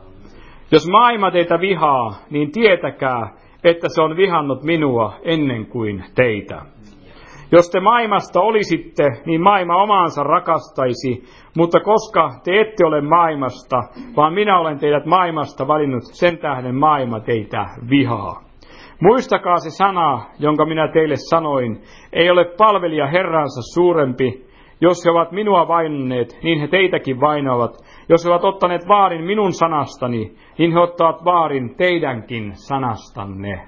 Jos maailma teitä vihaa, niin tietäkää, että se on vihannut minua ennen kuin teitä. Jos te maailmasta olisitte, niin maailma omaansa rakastaisi, mutta koska te ette ole maailmasta, vaan minä olen teidät maailmasta valinnut, sen tähden maailma teitä vihaa. Muistakaa se sana, jonka minä teille sanoin, ei ole palvelija herransa suurempi. Jos he ovat minua vainonneet, niin he teitäkin vainoavat. Jos he ovat ottaneet vaarin minun sanastani, niin he ottavat vaarin teidänkin sanastanne.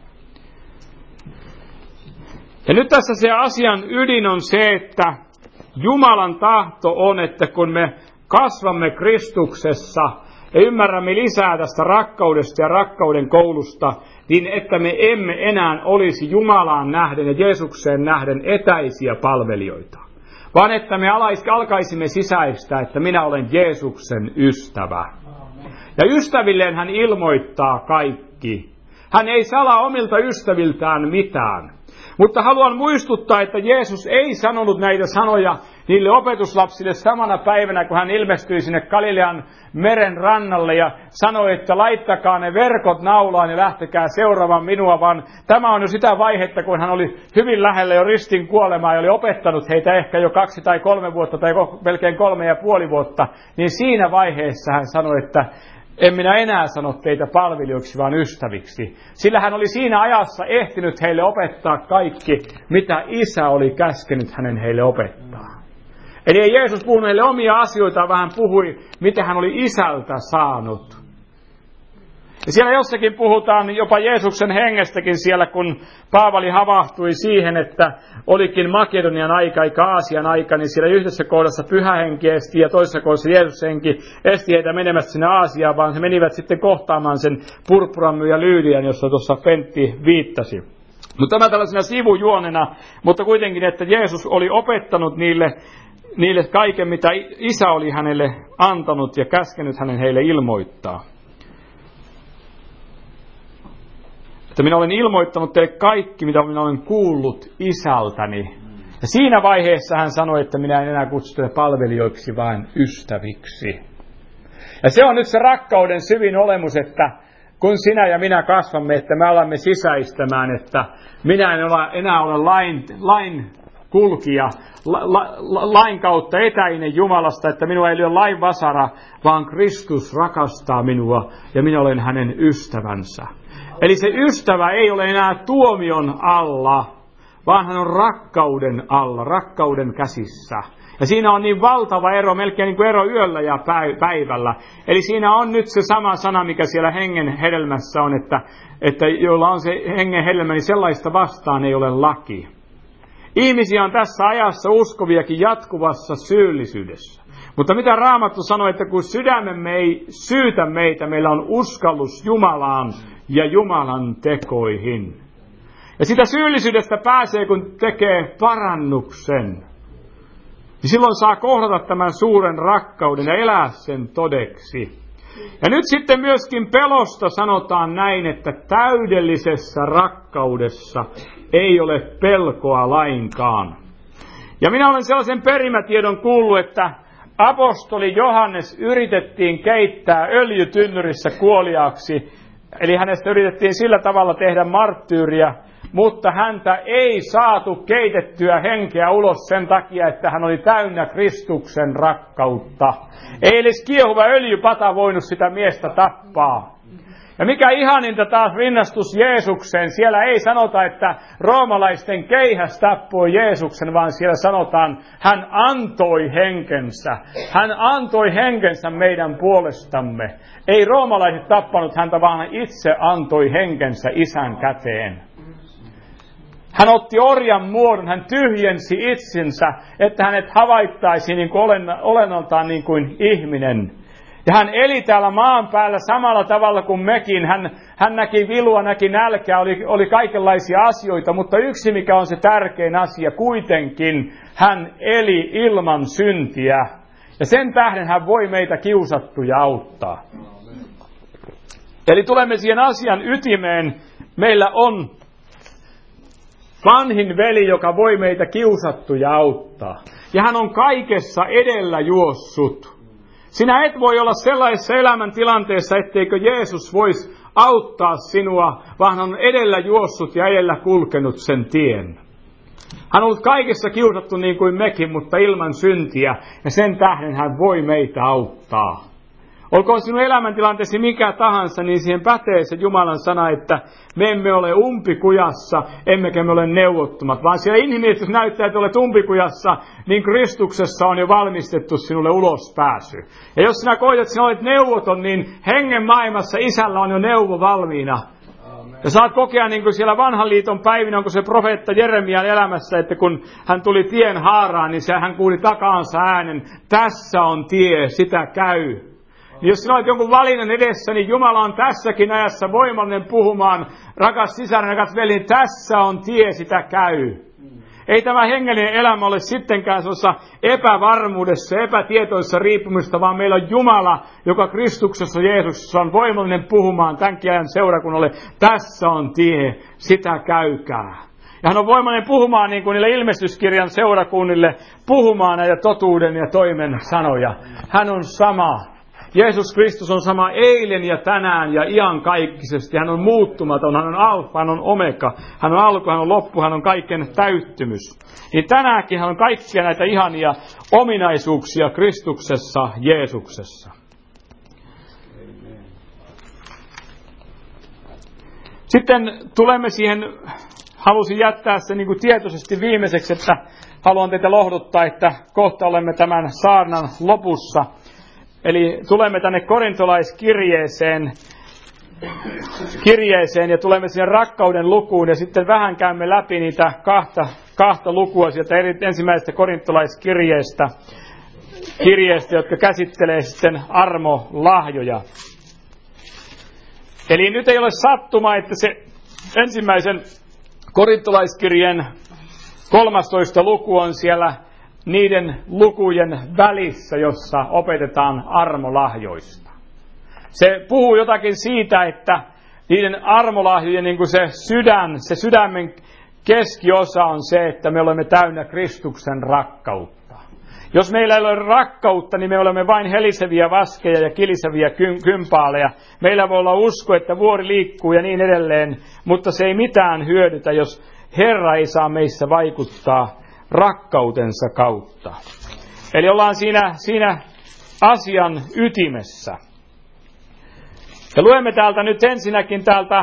Ja nyt tässä se asian ydin on se, että Jumalan tahto on, että kun me kasvamme Kristuksessa ja ymmärrämme lisää tästä rakkaudesta ja rakkauden koulusta, niin että me emme enää olisi Jumalaan nähden ja Jeesukseen nähden etäisiä palvelijoita. vaan että me alkaisimme sisäistää, että minä olen Jeesuksen ystävä. Ja ystävilleen hän ilmoittaa kaikki. Hän ei salaa omilta ystäviltään mitään. Mutta haluan muistuttaa, että Jeesus ei sanonut näitä sanoja niille opetuslapsille samana päivänä, kun hän ilmestyi sinne Galilean meren rannalle ja sanoi, että laittakaa ne verkot naulaan ja lähtekää seuraamaan minua, vaan tämä on jo sitä vaihetta, kun hän oli hyvin lähellä jo ristin kuolemaa ja oli opettanut heitä ehkä jo 2 tai 3 vuotta tai melkein 3,5 vuotta, niin siinä vaiheessa hän sanoi, että en minä enää sano teitä palvelijoiksi, vaan ystäviksi. Sillä hän oli siinä ajassa ehtinyt heille opettaa kaikki, mitä Isä oli käskenyt hänen heille opettaa. Eli ei Jeesus puhunut heille omia asioitaan, vaan hän puhui, mitä hän oli Isältä saanut. Ja siellä jossakin puhutaan jopa Jeesuksen hengestäkin siellä, kun Paavali havahtui siihen, että olikin Makedonian aika eikä Aasian aika, niin siellä yhdessä kohdassa Pyhä Henki esti ja toisessa kohdassa Jeesus henki esti heitä menemästä sinne Aasiaan, vaan he menivät sitten kohtaamaan sen Purpuran ja Lyydian, jossa tuossa Pentti viittasi. Mutta tämä tällaisena sivujuonena, mutta kuitenkin, että Jeesus oli opettanut niille kaiken, mitä Isä oli hänelle antanut ja käskenyt hänen heille ilmoittaa. Että minä olen ilmoittanut teille kaikki, mitä minä olen kuullut Isältäni. Ja siinä vaiheessa hän sanoi, että minä en enää kutsu teille palvelijoiksi, vaan ystäviksi. Ja se on nyt se rakkauden syvin olemus, että kun sinä ja minä kasvamme, että me alamme sisäistämään, että minä en enää ole lain kulkija, lain kautta etäinen Jumalasta, että minua ei ole lain vasara, vaan Kristus rakastaa minua ja minä olen hänen ystävänsä. Eli se ystävä ei ole enää tuomion alla, vaan hän on rakkauden alla, rakkauden käsissä. Ja siinä on niin valtava ero, melkein niin kuin ero yöllä ja päivällä. Eli siinä on nyt se sama sana, mikä siellä hengen hedelmässä on, että jolla on se hengen hedelmä, niin sellaista vastaan ei ole laki. Ihmisiä on tässä ajassa uskoviakin jatkuvassa syyllisyydessä. Mutta mitä Raamattu sanoo, että kun sydämemme ei syytä meitä, meillä on uskallus Jumalaan ja Jumalan tekoihin. Ja sitä syyllisyydestä pääsee, kun tekee parannuksen. Niin silloin saa kohdata tämän suuren rakkauden ja elää sen todeksi. Ja nyt sitten myöskin pelosta sanotaan näin, että täydellisessä rakkaudessa ei ole pelkoa lainkaan. Ja minä olen sellaisen perimätiedon kuullut, että apostoli Johannes yritettiin keittää öljytynnyrissä kuoliaaksi. Eli hänestä yritettiin sillä tavalla tehdä marttyyriä, mutta häntä ei saatu keitettyä henkeä ulos sen takia, että hän oli täynnä Kristuksen rakkautta. Ei edes kiehuva öljypata voinut sitä miestä tappaa. Ja mikä ihaninta taas rinnastus Jeesukseen, siellä ei sanota, että roomalaisten keihäs tappoi Jeesuksen, vaan siellä sanotaan, hän antoi henkensä. Hän antoi henkensä meidän puolestamme. Ei roomalaiset tappanut häntä, vaan hän itse antoi henkensä Isän käteen. Hän otti orjan muodon, hän tyhjensi itsensä, että hänet havaittaisiin niin kuin olennoltaan niin kuin ihminen. Ja hän eli täällä maan päällä samalla tavalla kuin mekin. Hän näki vilua, näki nälkää, oli kaikenlaisia asioita, mutta yksi mikä on se tärkein asia, kuitenkin hän eli ilman syntiä. Ja sen tähden hän voi meitä kiusattuja auttaa. Eli tulemme siihen asian ytimeen. Meillä on vanhin veli, joka voi meitä kiusattuja auttaa. Ja hän on kaikessa edellä juossut. Sinä et voi olla sellaisessa elämäntilanteessa, etteikö Jeesus voisi auttaa sinua, vaan hän on edellä juossut ja edellä kulkenut sen tien. Hän on ollut kaikessa kiusattu niin kuin mekin, mutta ilman syntiä, ja sen tähden hän voi meitä auttaa. Olkoon sinun elämäntilanteesi mikä tahansa, niin siihen pätee se Jumalan sana, että me emme ole umpikujassa, emmekä me ole neuvottomat, vaan siellä inhimillisesti näyttää, että olet umpikujassa, niin Kristuksessa on jo valmistettu sinulle ulospääsy. Ja jos sinä koet, että sinä olet neuvoton, niin hengen maailmassa Isällä on jo neuvo valmiina. Ja saat kokea niin kuin siellä vanhan liiton päivinä, onko se profeetta Jeremian elämässä, että kun hän tuli tien haaraan, niin hän kuuli takaansa äänen, tässä on tie, sitä käy. Niin jos sinä olet jonkun valinnan edessä, niin Jumala on tässäkin ajassa voimallinen puhumaan, rakas sisar, rakas veli, tässä on tie, sitä käy. Ei tämä hengellinen elämä ole sittenkään sellaisessa epävarmuudessa, epätietoisessa riippumista, vaan meillä on Jumala, joka Kristuksessa Jeesuksessa on voimallinen puhumaan tämänkin ajan seurakunnalle. Tässä on tie, sitä käykää. Ja hän on voimallinen puhumaan niin kuin niille ilmestyskirjan seurakunnille, puhumaan näitä totuuden ja toimen sanoja. Hän on sama. Jeesus Kristus on sama eilen ja tänään ja iankaikkisesti. Hän on muuttumaton, hän on alfa, hän on omega, hän on alku, hän on loppu, hän on kaiken täyttymys. Niin tänäänkin hän on kaikkia näitä ihania ominaisuuksia Kristuksessa, Jeesuksessa. Sitten tulemme siihen, halusin jättää sen niin kuin tietoisesti viimeiseksi, että haluan teitä lohduttaa, että kohta olemme tämän saarnan lopussa. Eli tulemme tänne korintolaiskirjeeseen ja tulemme siihen rakkauden lukuun ja sitten vähän käymme läpi niitä kahta lukua sieltä ensimmäisestä korintolaiskirjeestä, jotka käsittelee sitten armolahjoja. Eli nyt ei ole sattuma, että se ensimmäisen korintolaiskirjeen 13. luku on siellä niiden lukujen välissä, jossa opetetaan armolahjoista. Se puhuu jotakin siitä, että niiden armolahjojen niin kuin se sydämen keskiosa on se, että me olemme täynnä Kristuksen rakkautta. Jos meillä ei ole rakkautta, niin me olemme vain heliseviä vaskeja ja kiliseviä kympaaleja. Meillä voi olla usko, että vuori liikkuu ja niin edelleen, mutta se ei mitään hyödytä, jos Herra ei saa meissä vaikuttaa rakkautensa kautta. Eli ollaan siinä asian ytimessä. Ja luemme täältä nyt ensinnäkin täältä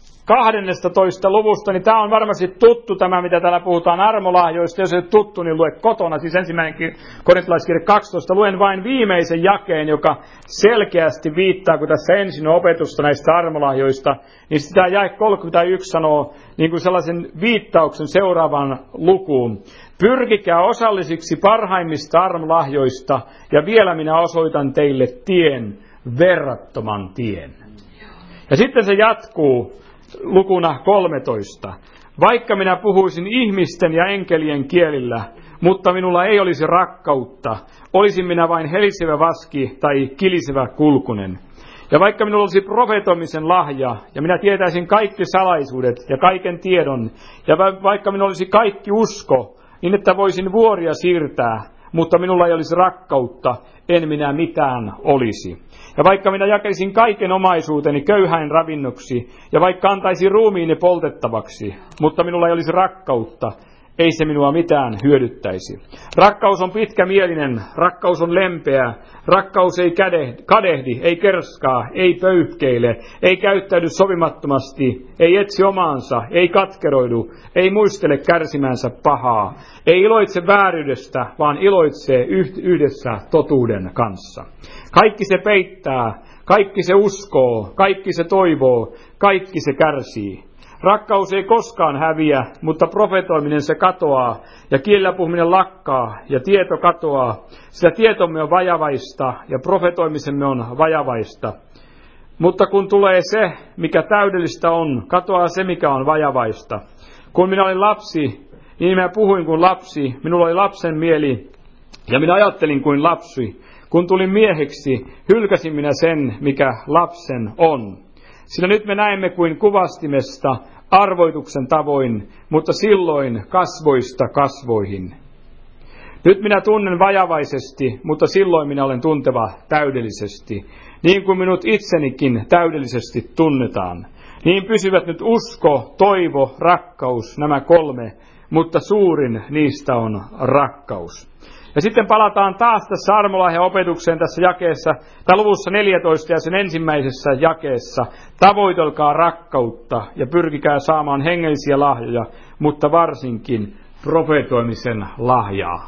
12. luvusta, niin tämä on varmasti tuttu tämä, mitä täällä puhutaan armolahjoista. Jos ei ole tuttu, niin lue kotona. Siis ensimmäinen korintolaiskirje 12. Luen vain viimeisen jakeen, joka selkeästi viittaa, kun tässä ensin on opetusta näistä armolahjoista, niin sitä jae 31 sanoo niin kuin sellaisen viittauksen seuraavan lukuun. Pyrkikää osallisiksi parhaimmista armolahjoista, ja vielä minä osoitan teille tien, verrattoman tien. Ja sitten se jatkuu lukuna 13. Vaikka minä puhuisin ihmisten ja enkelien kielillä, mutta minulla ei olisi rakkautta, olisin minä vain helisevä vaski tai kilisevä kulkunen. Ja vaikka minulla olisi profetoimisen lahja, ja minä tietäisin kaikki salaisuudet ja kaiken tiedon, ja vaikka minulla olisi kaikki usko, niin että voisin vuoria siirtää, mutta minulla ei olisi rakkautta, en minä mitään olisi. Ja vaikka minä jakaisin kaiken omaisuuteni köyhäin ravinnoksi, ja vaikka antaisin ruumiini poltettavaksi, mutta minulla ei olisi rakkautta, ei se minua mitään hyödyttäisi. Rakkaus on pitkämielinen, rakkaus on lempeä, rakkaus ei kadehdi, ei kerskaa, ei pöyhkeile, ei käyttäydy sovimattomasti, ei etsi omaansa, ei katkeroidu, ei muistele kärsimänsä pahaa, ei iloitse vääryydestä, vaan iloitsee yhdessä totuuden kanssa. Kaikki se peittää, kaikki se uskoo, kaikki se toivoo, kaikki se kärsii. Rakkaus ei koskaan häviä, mutta profetoiminen se katoaa, ja kielellä puhuminen lakkaa, ja tieto katoaa. Sillä tietomme on vajavaista, ja profetoimisemme on vajavaista. Mutta kun tulee se, mikä täydellistä on, katoaa se, mikä on vajavaista. Kun minä olin lapsi, niin minä puhuin kuin lapsi, minulla oli lapsen mieli, ja minä ajattelin kuin lapsi. Kun tulin mieheksi, hylkäsin minä sen, mikä lapsen on. Sillä nyt me näemme kuin kuvastimesta arvoituksen tavoin, mutta silloin kasvoista kasvoihin. Nyt minä tunnen vajavaisesti, mutta silloin minä olen tunteva täydellisesti. Niin kuin minut itsenikin täydellisesti tunnetaan. Niin pysyvät nyt usko, toivo, rakkaus, nämä kolme, mutta suurin niistä on rakkaus. Ja sitten palataan taas tässä armolahjaopetukseen tässä jakeessa, tai luvussa 14 ja sen ensimmäisessä jakeessa. Tavoitelkaa rakkautta ja pyrkikää saamaan hengellisiä lahjoja, mutta varsinkin profetoimisen lahjaa.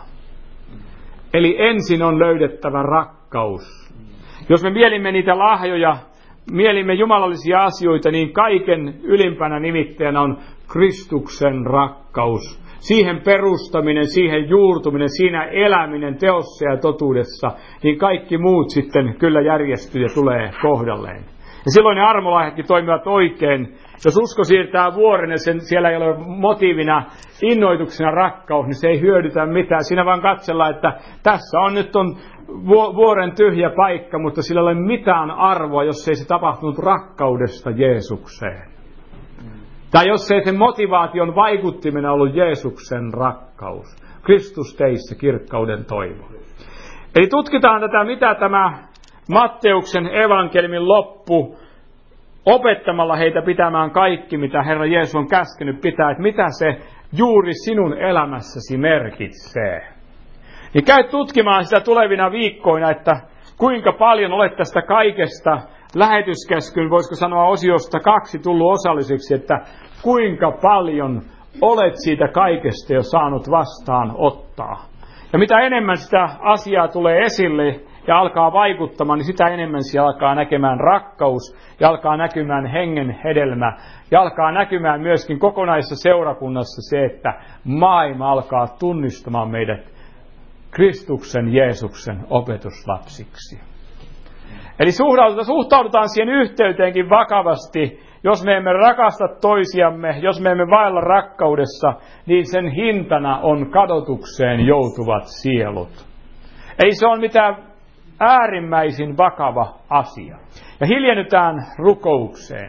Eli ensin on löydettävä rakkaus. Jos me mielimme niitä lahjoja, mielimme jumalallisia asioita, niin kaiken ylimpänä nimittäjänä on Kristuksen rakkaus. Siihen perustaminen, siihen juurtuminen, siinä eläminen teossa ja totuudessa, niin kaikki muut sitten kyllä järjestyy ja tulee kohdalleen. Ja silloin ne armolahjatkin toimivat oikein. Jos usko siirtää vuoren ja siellä ei ole motiivina, innoituksena rakkaus, niin se ei hyödytä mitään. Siinä vaan katsellaan, että tässä on nyt vuoren tyhjä paikka, mutta sillä ei ole mitään arvoa, jos ei se tapahtunut rakkaudesta Jeesukseen. Tai jos ei sen motivaation vaikuttimena ollut Jeesuksen rakkaus. Kristus teissä, kirkkauden toivo. Eli tutkitaan tätä, mitä tämä Matteuksen evankeliumin loppu opettamalla heitä pitämään kaikki, mitä Herra Jeesus on käskenyt pitää, että mitä se juuri sinun elämässäsi merkitsee. Niin käy tutkimaan sitä tulevina viikkoina, että kuinka paljon olet tästä kaikesta lähetyskäskyn, voisiko sanoa osiosta 2 tullut osalliseksi, että kuinka paljon olet siitä kaikesta jo saanut vastaan ottaa. Ja mitä enemmän sitä asiaa tulee esille ja alkaa vaikuttamaan, niin sitä enemmän siellä alkaa näkemään rakkaus ja alkaa näkymään hengen hedelmä ja alkaa näkymään myöskin kokonaisessa seurakunnassa se, että maailma alkaa tunnistamaan meidät Kristuksen Jeesuksen opetuslapsiksi. Eli suhtaudutaan siihen yhteyteenkin vakavasti. Jos me emme rakasta toisiamme, jos me emme vaella rakkaudessa, niin sen hintana on kadotukseen joutuvat sielut. Ei se ole mitään äärimmäisin vakava asia. Ja hiljennytään rukoukseen.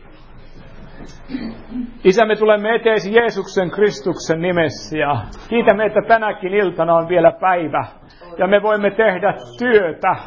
Isä, me tulemme eteesi Jeesuksen Kristuksen nimessä ja kiitämme, että tänäkin iltana on vielä päivä ja me voimme tehdä työtä.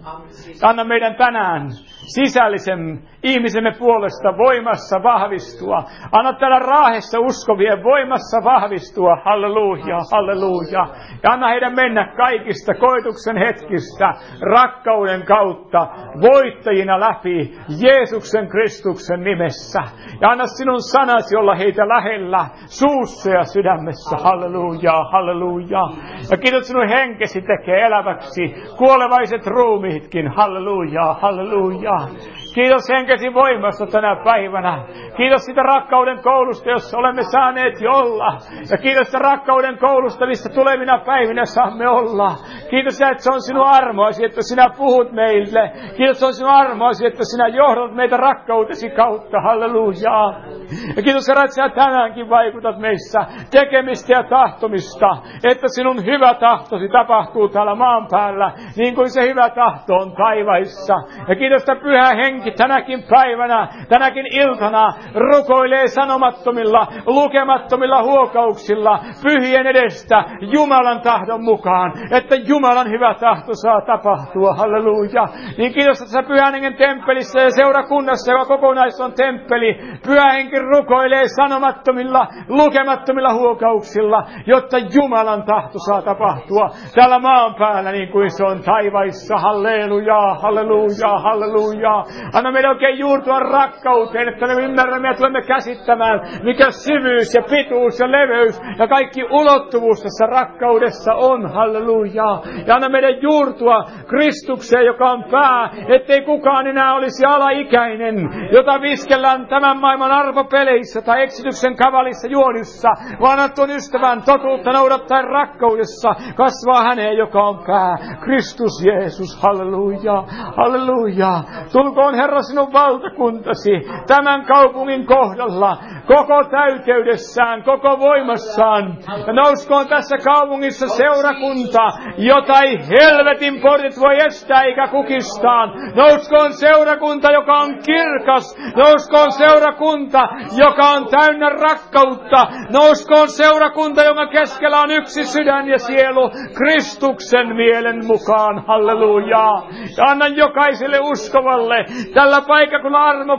Anna meidän tänään sisällisen ihmisemme puolesta voimassa vahvistua. Anna täällä Raahessa uskovien voimassa vahvistua. Halleluja, halleluja. Ja anna heidän mennä kaikista koetuksen hetkistä rakkauden kautta voittajina läpi Jeesuksen Kristuksen nimessä. Ja anna sinun sanasi olla heitä lähellä suussa ja sydämessä. Halleluja, halleluja. Ja kiitos sinun henkesi tekee eläväksi kuolevaiset ruumiitkin. Halleluja, halleluja. Kiitos henkesi voimassa tänä päivänä. Kiitos sitä rakkauden koulusta, jossa olemme saaneet olla. Ja kiitos sitä rakkauden koulusta, mistä tulevina päivinä saamme olla. Kiitos, että se on sinun armoasi, että sinä puhut meille. Kiitos, se on sinun armoasi, että sinä johdat meitä rakkautesi kautta. Hallelujaa. Ja kiitos, Herra, että sinä tänäänkin vaikutat meissä tekemistä ja tahtomista. Että sinun hyvä tahtosi tapahtuu täällä maan päällä, niin kuin se hyvä tahto on taivaissa. Ja kiitos, että Pyhä Henki tänäkin päivänä, tänäkin iltana rukoilee sanomattomilla, lukemattomilla huokauksilla pyhien edestä Jumalan tahdon mukaan, että Jumalan hyvä tahto saa tapahtua. Halleluja. Niin kiitos tässä Pyhän Hengen temppelissä ja seurakunnassa, joka kokonaisuus on temppeli. Pyhä Henki rukoilee sanomattomilla, lukemattomilla huokauksilla, jotta Jumalan tahto saa tapahtua täällä maan päällä niin kuin se on taivaissa. Halleluja, halleluja, halleluja. Anna meidän oikein juurtua rakkauteen, että me ymmärrämme ja tulemme käsittämään, mikä syvyys ja pituus ja leveys ja kaikki ulottuvuus tässä rakkaudessa on. Halleluja. Ja anna meidän juurtua Kristukseen, joka on pää, ettei kukaan enää olisi alaikäinen, jota viskellään tämän maailman arvopeleissä tai eksityksen kavalissa juonissa, vaan anna tuon ystävän totuutta noudattaen rakkaudessa kasvaa häneen, joka on pää. Kristus Jeesus. Halleluja. Halleluja. Tulkoon, Herra, sinun valtakuntasi tämän kaupungin kohdalla koko täyteydessään, koko voimassaan. Ja nouskoon tässä kaupungissa seurakunta, jota ei helvetin portit voi estää eikä kukistaan. Nouskoon seurakunta, joka on kirkas. Nouskoon seurakunta, joka on täynnä rakkautta. Nouskoon seurakunta, jonka keskellä on yksi sydän ja sielu Kristuksen mielen mukaan. Hallelujaa. Ja annan jokaiselle uskovalle tällä paikkakunnalla armo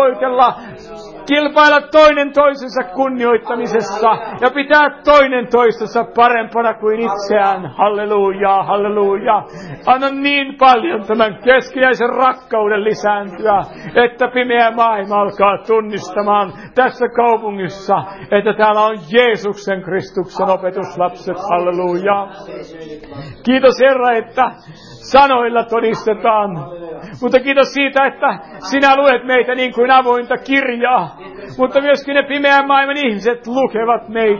kilpailla toinen toisensa kunnioittamisessa ja pitää toinen toistensa parempana kuin itseään. Halleluja, halleluja. Anna niin paljon tämän keskinäisen rakkauden lisääntyä, että pimeä maailma alkaa tunnistamaan tässä kaupungissa, että täällä on Jeesuksen Kristuksen opetuslapset. Halleluja. Kiitos, Herra, että sanoilla todistetaan. Mutta kiitos siitä, että sinä luet meitä niin kuin avointa kirjaa. Mutta myöskin ne pimeän maailman ihmiset lukevat meitä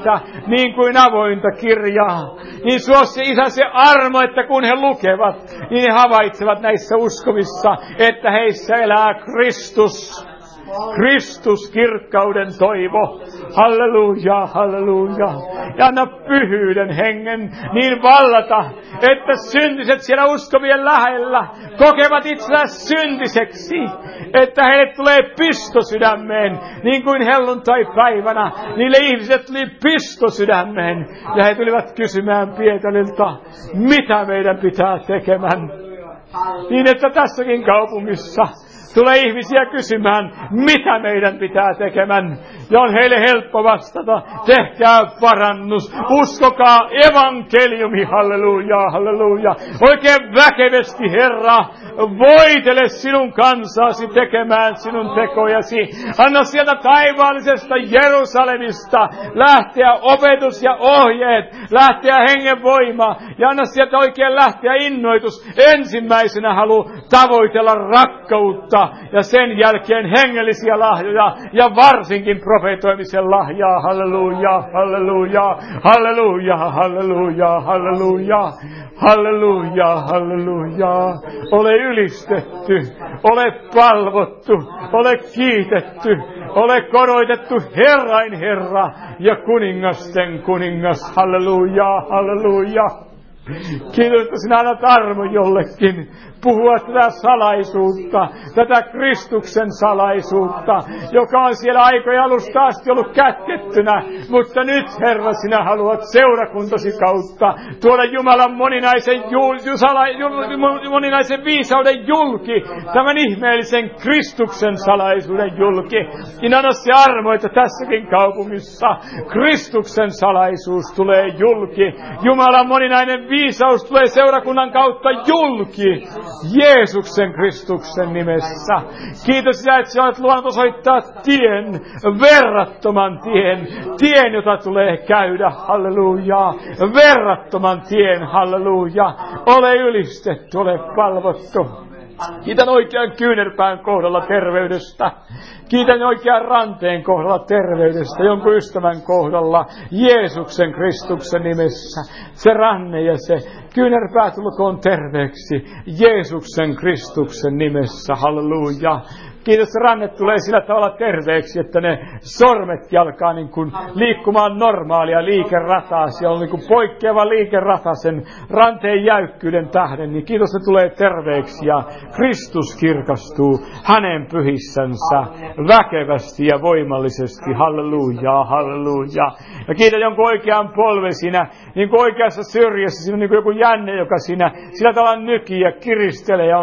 niin kuin avointa kirjaa. Niin suo se Isä se armo, että kun he lukevat, niin he havaitsevat näissä uskovissa, että heissä elää Kristus. Kristus, kirkkauden toivo. Halleluja, halleluja. Ja anna pyhyyden hengen niin vallata, että syntiset siellä uskovien lähellä kokevat itsellään syntiseksi, että heille tulee pisto sydämeen, niin kuin helluntai-päivänä. Niille ihmiset tuli pisto sydämeen, ja he tulivat kysymään Pietarilta, mitä meidän pitää tekemään. Niin, että tässäkin kaupungissa tulee ihmisiä kysymään, mitä meidän pitää tekemään. Ja on heille helppo vastata, tehkää parannus, uskokaa evankeliumi, halleluja, halleluja. Oikein väkevästi, Herra, voitele sinun kansaasi tekemään sinun tekojasi. Anna sieltä taivaallisesta Jerusalemista lähteä opetus ja ohjeet, lähteä hengen voima. Ja anna sieltä oikein lähteä innoitus. Ensimmäisenä halu tavoitella rakkautta ja sen jälkeen hengellisiä lahjoja ja varsinkin profetoimisen lahjaa. Halleluja, halleluja, halleluja, halleluja, halleluja, halleluja, halleluja. Ole ylistetty, ole palvottu, ole kiitetty, ole korotettu Herrain Herra ja kuningasten kuningas. Halleluja, halleluja. Kiitos, että sinä annat armo jollekin puhua tätä salaisuutta, tätä Kristuksen salaisuutta, joka on siellä aikojen alusta asti ollut kätkettynä. Mutta nyt, Herra, sinä haluat seurakuntasi kautta tuoda Jumalan moninaisen viisauden julki, tämän ihmeellisen Kristuksen salaisuuden julki. Niin anna se armo, että tässäkin kaupungissa Kristuksen salaisuus tulee julki. Jumalan moninainen viisaus tulee seurakunnan kautta julki. Jeesuksen Kristuksen nimessä. Kiitos, että sinä olet luvannut osoittaa tien, verrattoman tien, jota tulee käydä, halleluja, verrattoman tien, halleluja. Ole ylistetty, ole palvottu. Kiitän oikean kyynärpään kohdalla terveydestä. Kiitän oikean ranteen kohdalla terveydestä, jonkun ystävän kohdalla, Jeesuksen Kristuksen nimessä. Se ranne ja se kyynärpää tulkoon terveeksi, Jeesuksen Kristuksen nimessä, halleluja. Kiitos, rannet tulee sillä tavalla terveeksi, että ne sormet jalkaa niin kuin liikkumaan normaalia liikerataa. Siellä on niin kuin poikkeava liikerata sen ranteen jäykkyyden tähden. Niin kiitos, se tulee terveeksi ja Kristus kirkastuu hänen pyhissänsä väkevästi ja voimallisesti. Halleluja, halleluja. Ja kiitän jonkun oikean polven siinä, niin kuin oikeassa syrjässä. Siinä on niin kuin joku jänne, joka siinä sillä tavalla nykii ja kiristelee ja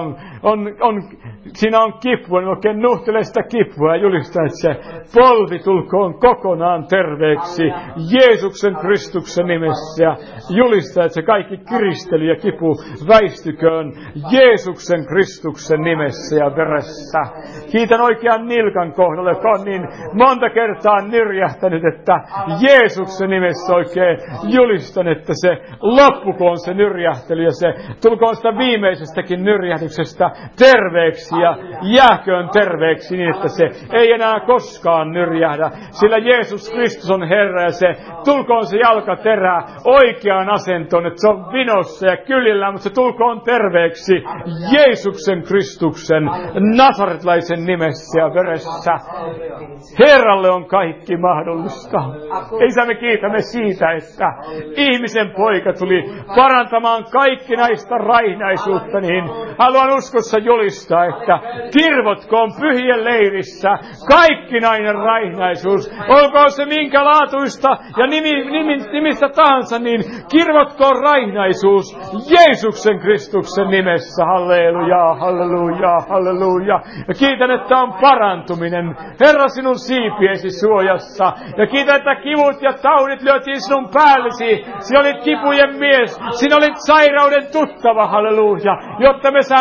siinä on kipua, niin oikein nuhtelee sitä kipua ja julistaa, että se polvi tulkoon kokonaan terveeksi Jeesuksen Kristuksen nimessä ja julistaa, että se kaikki kiristely ja kipu väistyköön Jeesuksen Kristuksen nimessä ja veressä. Kiitän oikean nilkan kohdalla, joka on niin monta kertaa nyrjähtänyt, että Jeesuksen nimessä oikein julistan, että se loppukoon se nyrjähtely ja se tulkoon sitä viimeisestäkin nyrjähdyksestä terveeksi ja jääköön terveeksi niin, että se ei enää koskaan nyrjähdä. Sillä Jeesus Kristus on Herra ja se tulkoon se jalkaterä oikeaan asentoon, että se on vinossa ja kyljellään, mutta se tulkoon terveeksi Jeesuksen Kristuksen nasaretlaisen nimessä ja veressä. Herralle on kaikki mahdollista. Isä, me kiitämme siitä, että ihmisen poika tuli parantamaan kaikki näistä raihnaisuutta, niin haluan uskossa julistaa, että kirvotkoon pyhien leirissä kaikkinainen raihnaisuus. Olkoon se minkä laatuista ja nimistä tahansa, niin kirvotkoon raihnaisuus Jeesuksen Kristuksen nimessä. Halleluja, halleluja, halleluja. Ja kiitän, että on parantuminen. Herra, sinun siipiesi suojassa. Ja kiitän, että kivut ja taudit lyötiin sinun päällesi. Sinä olit kipujen mies. Sinä olit sairauden tuttava, halleluja. Jotta me saamme olla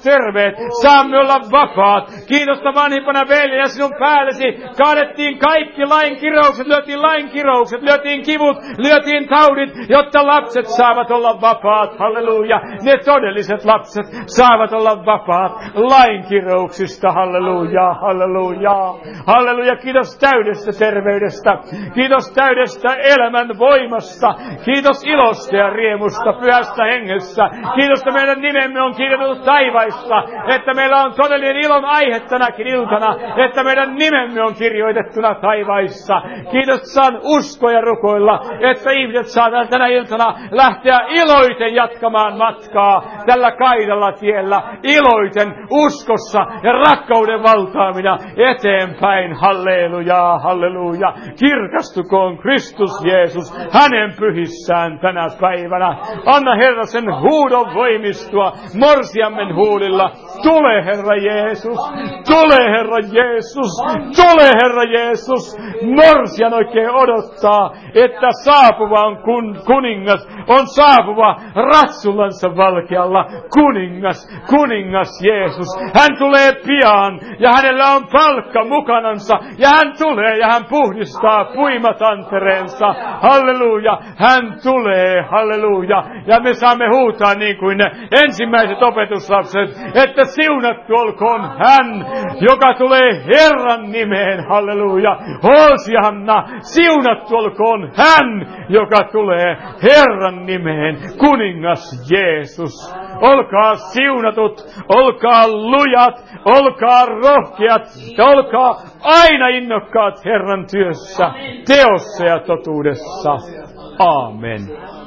terveet, saamme olla vapaat. Kiitosta vanhimpana veljenä sinun päällesi. Kaadettiin kaikki lain kiroukset, lyötiin kivut, lyötiin taudit, jotta lapset saavat olla vapaat. Halleluja. Ne todelliset lapset saavat olla vapaat lain kirouksista. Halleluja, halleluja. Halleluja. Kiitos täydestä terveydestä. Kiitos täydestä elämän voimasta. Kiitos ilosta ja riemusta pyhästä hengessä. Kiitos, että meidän nimemme on kirjoitettu taivaissa. Että meillä on todellinen ilon aihe tänäkin iltana. Että meidän nimemme on kirjoitettuna taivaissa. Kiitos, että saan uskoa ja rukoilla. Että ihmiset saadaan tänä iltana lähteä iloiten jatkamaan matkaa tällä kaidalla tiellä. Iloiten uskossa ja rakkauden valtaamina eteenpäin. Halleluja, halleluja. Kirkastukoon Kristus Jeesus hänen pyhissään tänä päivänä. Anna Herra sen huudon voimistua morsiammen huulilla. Tule Herra Jeesus, tule Herra Jeesus, tule Herra Jeesus. Morsian oikein odottaa, että saapuva on kuningas, on saapuva ratsullansa valkealla. Kuningas Jeesus. Hän tulee pian ja hänellä on palkka mukanansa ja hän tulee ja hän puhdistaa puimatantereensa. Halleluja. Hän tulee. Halleluja. Ja me saamme huutaa niin kuin ne ensimmäiset opetuslapset, että siunattu olkoon hän, joka tulee Herran nimeen. Halleluja. Hosianna. Siunattu olkoon hän, joka tulee Herran nimeen. Kuningas Jeesus. Olkaa siunatut, olkaa lujat, olkaa rohkeat ja olkaa aina innokkaat Herran työssä, teossa ja totuudessa. Amen.